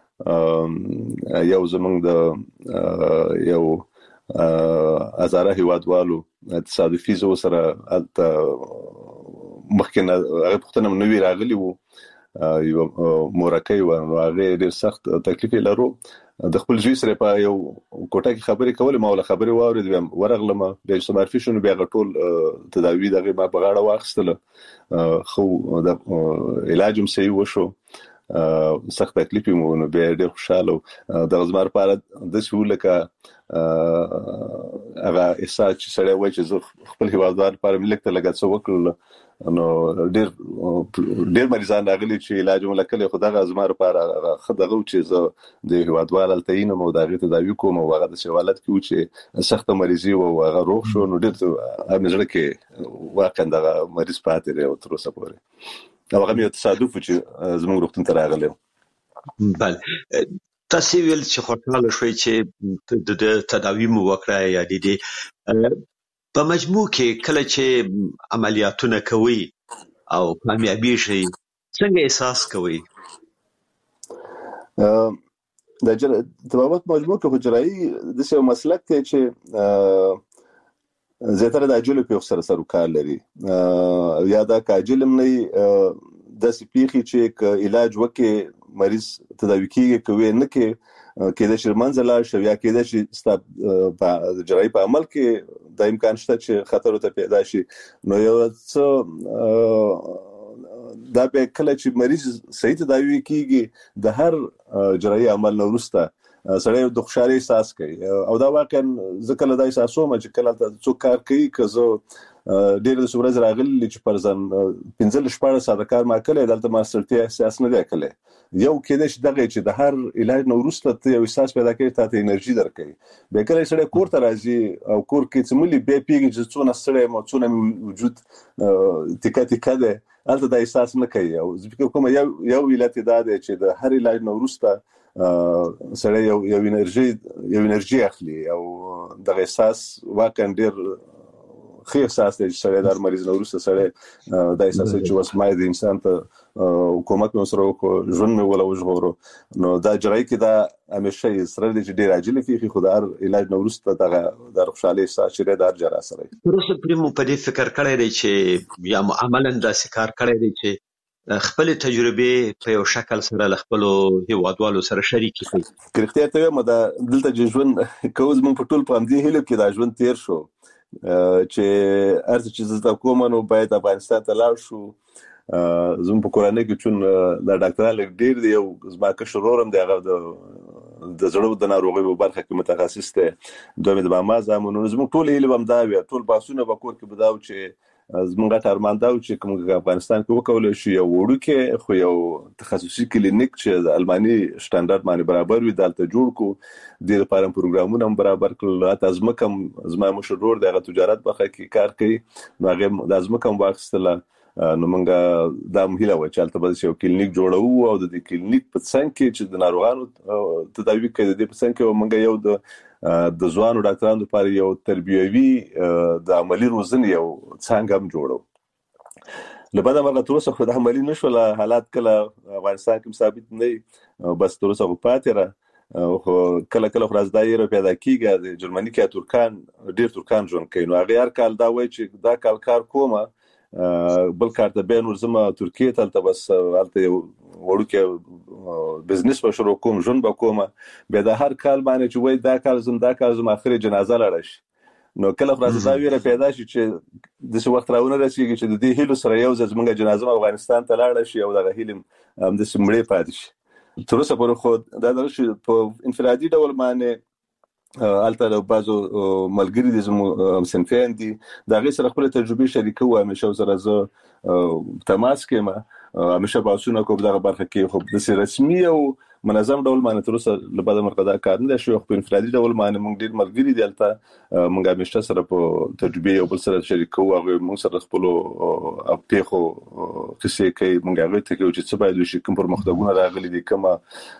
یو زمونږ د یو ازاره هیوادوالو تصادفي زو سره الته مخکنه هغه پختنه نوې راغلی وو یو مورکې و هغه ډېر سخت تکلیف لرو د خپل ځوی سره په یو کوټه کې خبرې کولې ما ول خبرې واورید ورغلم د سمارفیشن بیا غټول تداوی دغه ما په غاړه واخستله خو د علاجم صحیح وشو سخت تکلیف مو نو به ډېر خوشاله د زمار په د سهولته هغه احساس چې سړی وایي چې زه خپل هیوادوال لپاره ملک ته لګښت وکړل نو ډېر مریضان راغلي چې علاج ملکل خدای غزما لپاره خدغه چې زه د هیوادوال التین مو دغه تداوی کوم او هغه د شوالت کې و چې سخت مریضي او هغه روغ شو نو ډېر امزړه کې واقعا دغه مریض پاتې دی او تر اوسه پورې هغه مې تصادف چې زموږ روغتون ته راغلی بله تاسو ویل چې خوشاله شوي چې د تداوی مو وکړه یا د دې په مجموع کې کله چې عملیاتونه کوي او کامیابی شي څنګه احساس کوي د طبابت مجموع کې حجرایي د څه مسلک ته چې زیاتره د اجل په سره کار لري یا دا کاجلم نه د سپیخي چې علاج وکي مریض تداوی کیږي کوي نه کې کېده چې منځله شو یا کېده چې په جراحي په عمل کې د امکان شته چې خطر ته پیدا شي نو یو څه دا به کله چې مریض صحیح تداوی کیږي د هر جراحي عمل نو وروسته سړی د خوشحالي احساس کوي او دا واقعا ځکه له دا احساسوم چې کله څوک کار کوي که زه ډېر د ورځ راغلی چې پرځن 15 ساعته کار ما کړی دلته ما سړتیا احساس نه دی کړی یو کېدې چې دغه چې د هر علاج نو وروسته یو احساس پیدا کوي ته انرژي درکوي به کله سړی کور ته راځي او کور کې څه ملي به پیږي چې څونه سړی مو څونه وجود تکه ده البته دا احساس نه کوي او ځکه کوم یو علت دا ده چې د هر علاج نو وروسته سړی یو انرژي اخلي او دغه احساس واقعا ډېر خو احساس دی چې سړی د مریض نو وروسته سړی د احساس چې وسمای د انسان ته حکومت نو سره ژوند مې ولا وژغورو نو دا جراحي کې دا همیشه سره د ډېر عاجل کې خو د علاج نو وروسته د خوشحالي احساس چې د جراحه سره پروسه پرمو په دې فکر کړی دی چې یا عملاً دا کار کړی دی چې خپل تجربه په یو شکل سره خپل هیوادوالو سره شریک کړي کرختیا ته مده دلته ژوند کوز مون په ټول په دې هیله کې دا ژوند تیر شو چې ارزه چې زه کوم نو باید افغانستان ته لاړ شو زموږ په کورانه کې چون د ډاکټرانو ډېر دی او زما که شرورم دی هغه د زړه د ناروغي په برخه کې متخصص دی دوی د ما زمونږ زموږ ټول هیله بم دا وي ټول باسونه په کور کې بداو چې زموږ ارمان دا چې کوم افغانستان کې وکول شي یو وړوکی خو یو تخصصي کلینیک چې د الماني شټانډرډ باندې برابر وي دلته جوړ کو د لپاره پروګرامونه هم برابر کړل ازمکم زما مشرور دغه تجارت برخه کې کار کوي نو هغه د ازمکم واخستله نو موږ دا مهله و چې البته یو کلینیک جوړو او د کلینیک په څنګ کې چې د ناروغانو تداوی کوي د په څنګ کې موږ یو د ځوانو ډاکټرانو لپاره یو تربیوي د عملی روزنې یو څنګه هم جوړو لبدا مرغه تر اوسه خو د عملی نشول حالات کله افغانستان کې ثابت نه بس تر اوسه پاتې را خو کله خلاص دایره پیدا کیږي د جرمني کې ډیر ترکان ژوند کوي نو هغه هر کال دا وایي چې دا کار کومه بل کار ته به نور زما ترکیه ته بس البته وړوکه بزنس په شروع کوم ژوند به کومه به د هر کال باندې چې وای دا کال زما اخري جنازه لاړ شي نو کله خلاص دا ویره پیدا شي چې د څه وخت راونه رسیږي چې د دې هیلو سره یو ځمنګه جنازه افغانستان ته لاړ شي او د هیلم د سمړې پاتې شي تر اوسه پر خو دا درشي په انفرادي ډول باندې البته بعضو ملګری دي زمو سنفین دي دا غي سره خپل تجربه شریکو همیشه سره زه تماس کوم همیشه باسونه کوم دغه برخه کې خو د رسمي او منظم ډول باندې تر اوسه لبدا مرقدا کار نه شو خو انفرادي ډول باندې موږ ډیر ملګری دي البته موږ همیشه سره په تجربه او بل سره شریکو او موږ سره خپل اپیخو کیسه کوي موږ هغه ته چې څه باید وشي کوم پرمختګونه راغلي دي کومه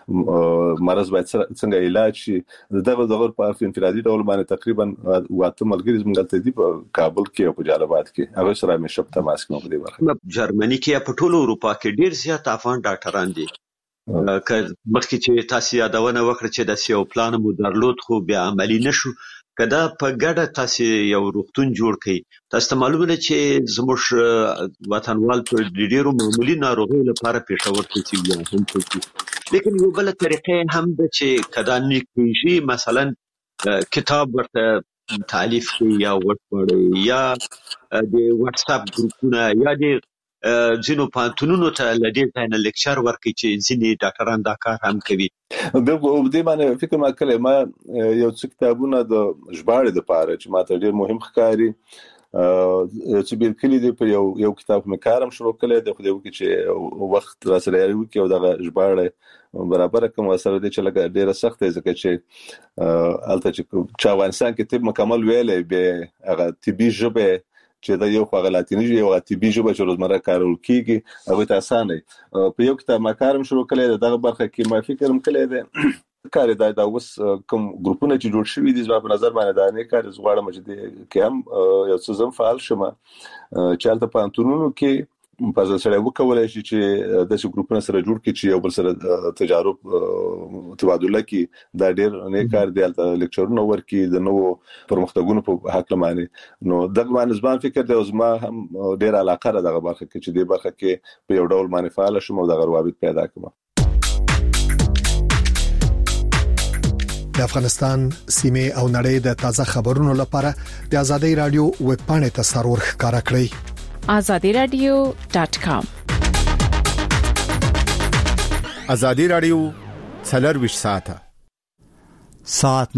مرز باید څنګه علاج شي دغه په انفرادي ډول باندې تقریبا واته ملګری موږ ته دي په کابل کې او په جلال آباد کې هغه سره همیشه په تماس کې موږ دي ورته جرمني کې په ټولو اروپا کې ډیر زیات افغان ډاکټران دي مخکې چې تاسو یادونه وکړه چې د سیو پلان مو درلود خو بیا عملی نشو کدا په ګډه تاسو یو روغتون جوړ کړئ تاسو معلومه ده چې زموږ وطنوال په ډیرو معمولی ناروغیو لپاره پېښور ته ځي لیکن یو بل طریقې هم د چې کدا نیکیږي مثلا کتاب ورته تالیف یا ورته یا د واتس اپ ګروپونه یا د ځینو پانتونونو ته لدې ځای لیکچر ورکړي چې ځینې ډاکټران دا کار هم کوي. د دې باندې فکر ما کړی، ما یو څه کتابونه د ژباړې لپاره چې ماته ډېر مهم ښکاري چې بیل کلی دی په یو کتاب مې کارم شروع کړی د خو دې چې وخت را سره یو کې او د ژباړې برابر کوم سره د چې لګ ډیره سخت دی ځکه چې الته چې چا افغانستان کې طب مکمل ویلې به هغه طبي ژبه چې دا یو غلطی نه یو طبي ژبه چې روزمره کارول کیږي هغه ته اسانه په یو کتاب ما کارم شروع کړی دغه برخه کې ما فکرم کړی دی کار دا اوس کوم ګروپونه چې جوړ شوي دي زما په نظر باندې دا نه کار زغواړم چې د کې یو څه زم فعال شم چې الته پانتونونو کې په ځل سره وکولای شي چې د څو ګروپونو سره جوړ کړي چې یو بل سره تجارب تبادله کې دا ډېر نه کار دی الته لیکچرونه ورکي د نو پرمختګونو په حق لمانه نو دغه باندې ځان فکر دی زما هم ډېر علاقه را دغه برخه کې چې د برخه کې په یو ډول باندې فعال شم او دغه روابط پیدا کړم. د افغانستان سیمه او نړۍ د تازه خبرونو لپاره د آزادۍ رادیو ویب پاڼې ته سرور ښکارا کړئ azadiradio.com. آزادۍ رادیو 24 ساعته